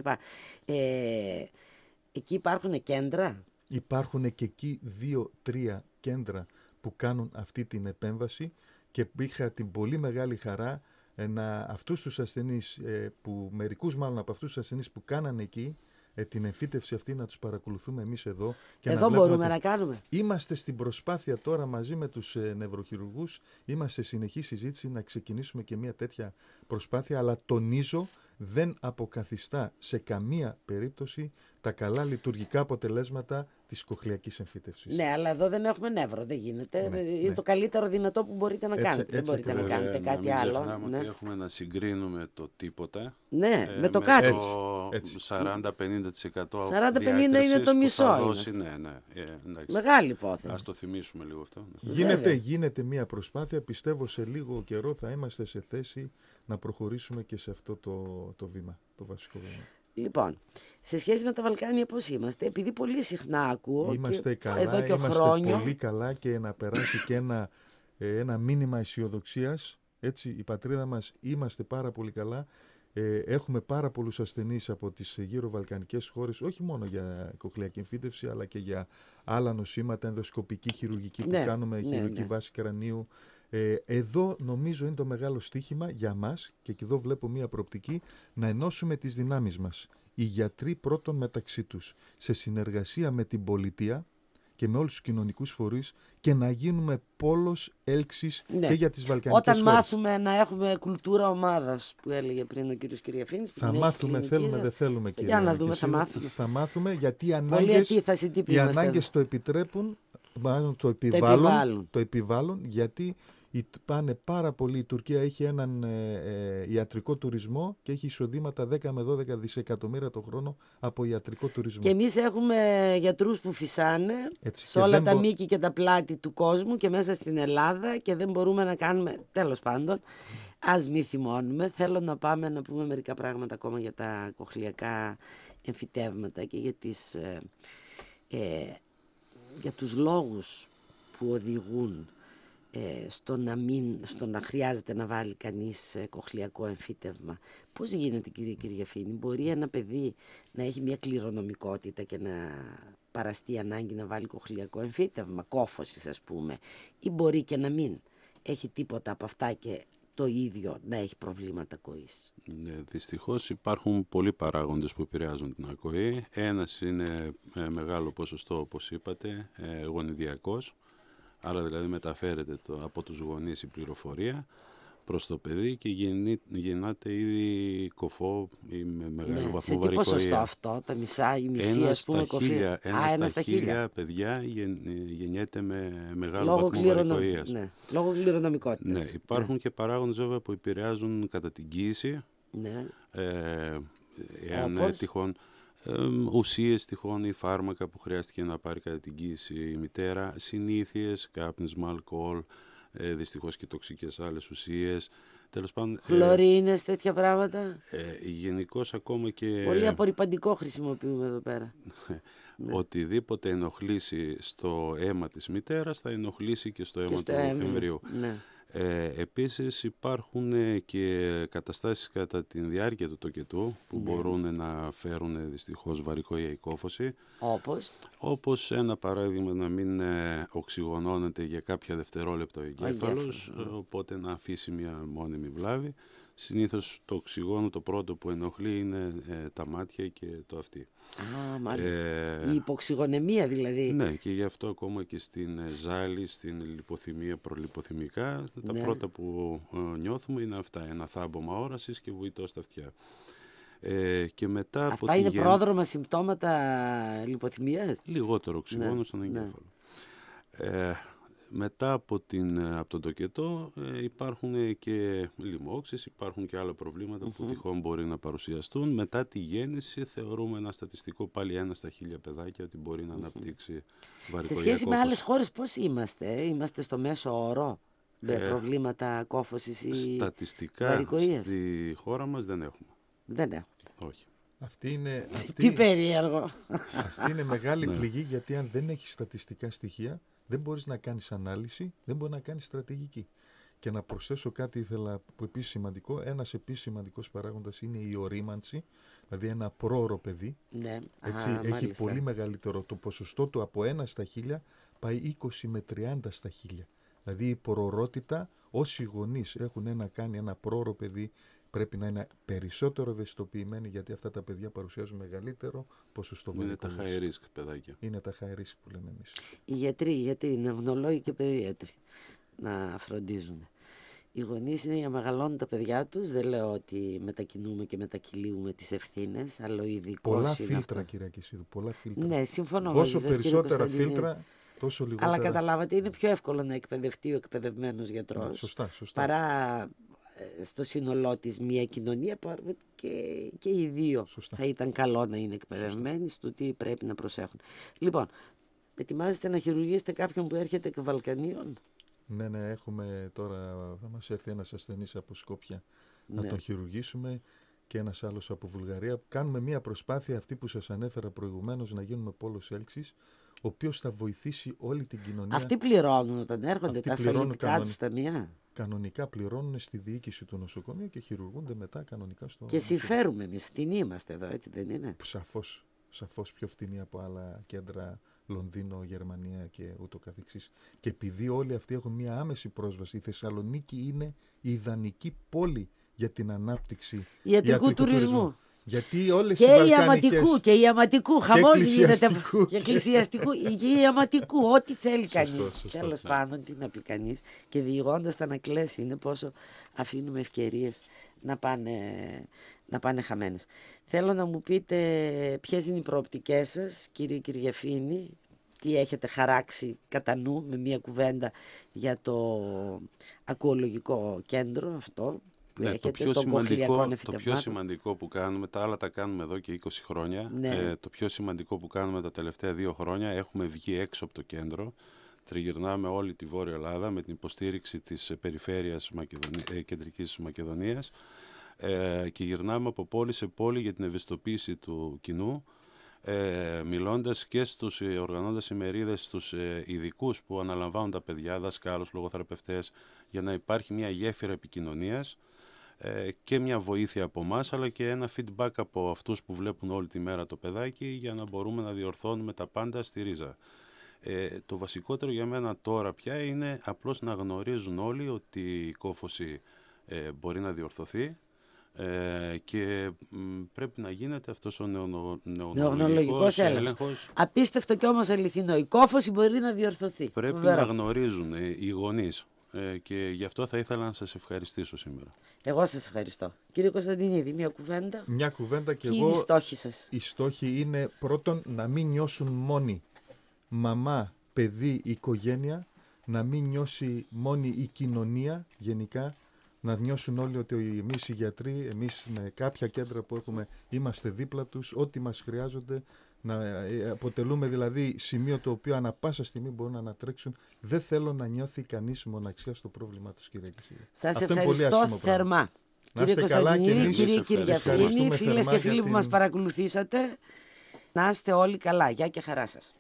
Ε, εκεί υπάρχουν κέντρα. Υπάρχουν και εκεί δύο-τρία κέντρα που κάνουν αυτή την επέμβαση και είχα την πολύ μεγάλη χαρά να αυτούς τους ασθενείς, που, μερικούς μάλλον από αυτούς τους ασθενείς που κάνανε εκεί ε, την εμφύτευση αυτή να τους παρακολουθούμε εμείς εδώ. Και εδώ να μπορούμε το... να κάνουμε. Είμαστε στην προσπάθεια τώρα μαζί με τους ε, νευροχειρουργούς, είμαστε σε συνεχή συζήτηση να ξεκινήσουμε και μια τέτοια προσπάθεια, αλλά τονίζω δεν αποκαθιστά σε καμία περίπτωση τα καλά λειτουργικά αποτελέσματα της κοχλεϊκής εμφύτευσης. Ναι, αλλά εδώ δεν έχουμε νεύρο, δεν γίνεται. Ναι, είναι ναι. το καλύτερο δυνατό που μπορείτε να έτσι, κάνετε. Έτσι, δεν μπορείτε ακριβώς. να κάνετε ε, κάτι να άλλο. Ξεχνάμε ναι. ότι έχουμε να συγκρίνουμε το τίποτα. Ναι, ε, με το με κάτι. Το σαράντα με πενήντα τοις εκατό σαράντα με πενήντα είναι το μισό. Δώσει, ναι, ναι, ε, μεγάλη υπόθεση. Ας το θυμίσουμε λίγο αυτό. Γίνεται, γίνεται μια προσπάθεια. Πιστεύω σε λίγο καιρό θα είμαστε σε θέση να προχωρήσουμε και σε αυτό το, το βήμα, το βασικό βήμα. Λοιπόν, σε σχέση με τα Βαλκάνια πώς είμαστε, επειδή πολύ συχνά ακούω είμαστε και καλά, εδώ και είμαστε χρόνια. πολύ καλά και να περάσει και ένα, ένα μήνυμα αισιοδοξίας. Έτσι, η πατρίδα μας είμαστε πάρα πολύ καλά. Ε, έχουμε πάρα πολλούς ασθενείς από τις γύρω βαλκανικές χώρες, όχι μόνο για κοχλεϊκή εμφύτευση, αλλά και για άλλα νοσήματα, ενδοσκοπική χειρουργική που ναι, κάνουμε, ναι, χειρουργική ναι. βάση κρανίου. Ε, εδώ νομίζω είναι το μεγάλο στοίχημα για μας, και εκεί εδώ βλέπω μία προοπτική, να ενώσουμε τις δυνάμεις μας. Οι γιατροί πρώτον μεταξύ τους, σε συνεργασία με την πολιτεία και με όλους τους κοινωνικούς φορείς, και να γίνουμε πόλος έλξης, ναι, και για τις βαλκανικές Όταν χώρες. μάθουμε να έχουμε κουλτούρα ομάδας, που έλεγε πριν ο κύριος Κυριαφήνης. Θα μάθουμε, θέλουμε, δεν θέλουμε, κύριε. Για να δούμε, θα μάθουμε. Θα μάθουμε, γιατί οι ανάγκες, οι ανάγκες το επιτρέπουν, μάλλον το επιβάλλουν, το επιβάλλουν, το επιβάλλουν, γιατί πάνε πάρα πολύ. Η Τουρκία έχει έναν ε, ε, ιατρικό τουρισμό και έχει εισοδήματα δέκα με δώδεκα δισεκατομμύρια το χρόνο από ιατρικό τουρισμό. Και εμείς έχουμε γιατρούς που φυσάνε έτσι, σε όλα τα μπο... μήκη και τα πλάτη του κόσμου και μέσα στην Ελλάδα, και δεν μπορούμε να κάνουμε. Τέλος πάντων, ας μη θυμώνουμε. Θέλω να πάμε να πούμε μερικά πράγματα ακόμα για τα κοχλιακά εμφυτεύματα και για, τις, ε, ε, για τους λόγους που οδηγούν στο να, μην, στο να χρειάζεται να βάλει κανείς κοχλιακό εμφύτευμα. Πώς γίνεται, κύριε Κυριαφήνη, μπορεί ένα παιδί να έχει μια κληρονομικότητα και να παραστεί ανάγκη να βάλει κοχλιακό εμφύτευμα, κόφωσης ας πούμε, ή μπορεί και να μην έχει τίποτα από αυτά και το ίδιο να έχει προβλήματα ακοής? Ναι, δυστυχώς υπάρχουν πολλοί παράγοντες που επηρεάζουν την ακοή. Ένας είναι ε, μεγάλο ποσοστό, όπως είπατε, ε, γονιδιακός. Άρα δηλαδή μεταφέρεται το, από τους γονείς η πληροφορία προς το παιδί και γεννή, γεννάται ήδη κοφό ή με μεγάλο ναι, βαθμό βαρικοεία. Σε τι ποσοστό αυτό, τα μισά ή μισή, ένα ας πούμε, κοφή? Χίλια, ένα, Α, ένα στα χίλια, χίλια παιδιά γεν, γεννιέται με μεγάλο λόγω βαθμό κληρονο... βαρικοείας. Ναι, λόγω κληρονομικότητας. Ναι, υπάρχουν ναι. και παράγοντες βέβαια που επηρεάζουν κατά την κοίηση. Ναι. Ε, εάν τυχόν Ε, ουσίες τυχόν ή φάρμακα που χρειάστηκε να πάρει κατά την κοίηση η μητέρα, συνήθειες, κάπνισμα, αλκοόλ, ε, δυστυχώς και τοξικές άλλες ουσίες. Τέλος πάντων, χλωρίνες, ε, τέτοια πράγματα. Ε, γενικώς ακόμα και... Πολύ απορριπαντικό χρησιμοποιούμε εδώ πέρα. Ναι. Οτιδήποτε ενοχλήσει στο αίμα της μητέρας θα ενοχλήσει και στο αίμα και στο του εμβρίου. Ναι. Ε, επίσης υπάρχουν και καταστάσεις κατά τη διάρκεια του τοκετού που ναι. μπορούν να φέρουν δυστυχώς βαρικοεία ή κόφωση. Όπως? Όπως ένα παράδειγμα, να μην ε, οξυγονώνεται για κάποια δευτερόλεπτα ο εγκέφαλος, ε, οπότε να αφήσει μια μόνιμη βλάβη. Συνήθως το οξυγόνο το πρώτο που ενοχλεί είναι ε, τα μάτια και το αυτί. Α, μάλιστα. Ε, η υποξυγονεμία δηλαδή. Ναι, και γι' αυτό ακόμα και στην ε, ζάλη, στην λιποθυμία, προλιποθυμικά, τα ναι. πρώτα που ε, νιώθουμε είναι αυτά. Ένα θάμπομα όρασης και βουητό στα αυτιά. Ε, και μετά αυτά από είναι γεν... πρόδρομα συμπτώματα λιποθυμίας. Λιγότερο οξυγόνο ναι, στον εγκέφαλο. Ναι. Ε, Μετά από, την, από τον τοκετό ε, υπάρχουν και λοιμώξεις, υπάρχουν και άλλα προβλήματα mm-hmm. που τυχόν μπορεί να παρουσιαστούν. Μετά τη γέννηση θεωρούμε ένα στατιστικό πάλι ένα στα χίλια παιδάκια ότι μπορεί να αναπτύξει mm-hmm. βαρικοεία. Σε σχέση με άλλες χώρες πώς είμαστε, είμαστε στο μέσο όρο με ε, προβλήματα κόφωσης ή στατιστικά βαρικοείας? Στη χώρα μας δεν έχουμε. Δεν έχουμε. Όχι. Αυτή είναι, αυτή, τι περίεργο. Αυτή είναι μεγάλη πληγή, γιατί αν δεν έχει στατιστικά στοιχεία δεν μπορείς να κάνεις ανάλυση, δεν μπορείς να κάνεις στρατηγική. Και να προσθέσω κάτι ήθελα που επίσης σημαντικό. Ένας επίσης σημαντικός παράγοντας είναι η ορίμανση, δηλαδή ένα πρόωρο παιδί. Ναι. Έτσι, Α, έχει μάλιστα. πολύ μεγαλύτερο. Το ποσοστό του από ένα στα χίλια πάει είκοσι με τριάντα στα χίλια. Δηλαδή η προωρότητα, όσοι γονείς έχουν ένα, κάνει ένα πρόωρο παιδί, πρέπει να είναι περισσότερο ευαισθητοποιημένοι, γιατί αυτά τα παιδιά παρουσιάζουν μεγαλύτερο ποσοστό βαρικοείας. Είναι τα high risk παιδάκια. Είναι τα high risk που λέμε εμείς. Οι γιατροί, οι γιατροί, οι νευνολόγοι και παιδίατροι να φροντίζουν. Οι γονείς είναι για να μεγαλώνουν τα παιδιά τους. Δεν λέω ότι μετακινούμε και μετακυλίουμε τις ευθύνες, αλλά ο ειδικός πολλά είναι φίλτρα, αυτό. κυρία Κισίδου, πολλά φίλτρα. Ναι, συμφωνώ. Όσο περισσότερα φίλτρα, τόσο λιγότερα. Αλλά καταλάβατε, είναι πιο εύκολο να εκπαιδευτεί ο εκπαιδευμένος γιατρός. Ναι, σωστά, σωστά. Παρά στο σύνολό της μια κοινωνία, και, και οι δύο σωστά. Θα ήταν καλό να είναι εκπαιδευμένοι στο τι πρέπει να προσέχουν. Λοιπόν, ετοιμάζεστε να χειρουργήσετε κάποιον που έρχεται εκ Βαλκανίων? Ναι, ναι, έχουμε τώρα, θα μας έρθει ένας ασθενής από Σκόπια ναι. να τον χειρουργήσουμε, και ένας άλλος από Βουλγαρία. Κάνουμε μια προσπάθεια, αυτή που σας ανέφερα προηγουμένως, να γίνουμε πόλος έλξης, ο οποίος θα βοηθήσει όλη την κοινωνία. Αυτοί πληρώνουν όταν έρχονται, τα ασφαλιστικά τους ταμεία? Κανονικά πληρώνουν στη διοίκηση του νοσοκομείου και χειρουργούνται μετά κανονικά στο... Και συμφέρουμε εμείς, φτηνοί είμαστε εδώ, έτσι δεν είναι? Σαφώς, σαφώς πιο φτηνοί από άλλα κέντρα Λονδίνο, Γερμανία και ούτω καθεξής. Και επειδή όλοι αυτοί έχουν μια άμεση πρόσβαση, η Θεσσαλονίκη είναι η ιδανική πόλη για την ανάπτυξη ιατρικού τουρισμού. τουρισμού. Γιατί όλες και οι βαλκανικές... ιαματικού και ιαματικού, χαμός γίνεται. Και εκκλησιαστικού και ιαματικού, ό,τι θέλει κανείς. Τέλος πάντων, τι να πει κανείς. Και διηγώντας τα να κλέσει, είναι πόσο αφήνουμε ευκαιρίες να πάνε, να πάνε χαμένες. Θέλω να μου πείτε ποιες είναι οι προοπτικές σας, κύριε Κυριαφίνη, τι έχετε χαράξει κατά νου με μία κουβέντα για το ακουολογικό κέντρο αυτό. Ναι, το, πιο σημαντικό, το πιο σημαντικό που κάνουμε, τα άλλα τα κάνουμε εδώ και είκοσι χρόνια, ναι. ε, το πιο σημαντικό που κάνουμε τα τελευταία δύο χρόνια, έχουμε βγει έξω από το κέντρο, τριγυρνάμε όλη τη Βόρεια Ελλάδα με την υποστήριξη της περιφέρειας Μακεδονία, ε, Κεντρικής Μακεδονίας ε, και γυρνάμε από πόλη σε πόλη για την ευαισθητοποίηση του κοινού, ε, μιλώντας και στους, οργανώντας ημερίδες στους ε, ειδικούς που αναλαμβάνουν τα παιδιά, δασκάλους, λογοθεραπευτές, για να υπάρχει μια γέφυρα επικοινωνίας και μια βοήθεια από εμάς, αλλά και ένα feedback από αυτούς που βλέπουν όλη τη μέρα το παιδάκι, για να μπορούμε να διορθώνουμε τα πάντα στη ρίζα. Ε, το βασικότερο για μένα τώρα πια είναι απλώς να γνωρίζουν όλοι ότι η κόφωση ε, μπορεί να διορθωθεί ε, και μ, πρέπει να γίνεται αυτός ο νεονο, νεονολογικός έλεγχος. έλεγχος. Απίστευτο και όμως αληθινό. Η κόφωση μπορεί να διορθωθεί. Πρέπει Βέρα. να γνωρίζουν ε, οι γονείς. Ε, και γι' αυτό θα ήθελα να σας ευχαριστήσω σήμερα. Εγώ σας ευχαριστώ. Κύριε Κωνσταντινίδη, μια κουβέντα. Μια κουβέντα και Ποιοι εγώ. Είναι οι στόχοι σας? Οι στόχοι είναι πρώτον να μην νιώσουν μόνοι μαμά, παιδί, οικογένεια, να μην νιώσει μόνη η κοινωνία γενικά, να νιώσουν όλοι ότι εμείς οι γιατροί, εμείς με κάποια κέντρα που έχουμε είμαστε δίπλα τους, ό,τι μας χρειάζονται, να αποτελούμε δηλαδή σημείο το οποίο ανα πάσα στιγμή μπορούν να ανατρέξουν. Δεν θέλω να νιώθει κανείς μοναξιά στο πρόβλημά τους, κύριε Κυσίδη. Σας ευχαριστώ θερμά. Κύριε Κωνσταντινίδη, κύριε Κυριαφίνη, φίλες και φίλοι που μας παρακολουθήσατε, να είστε όλοι καλά. Γεια και χαρά σας.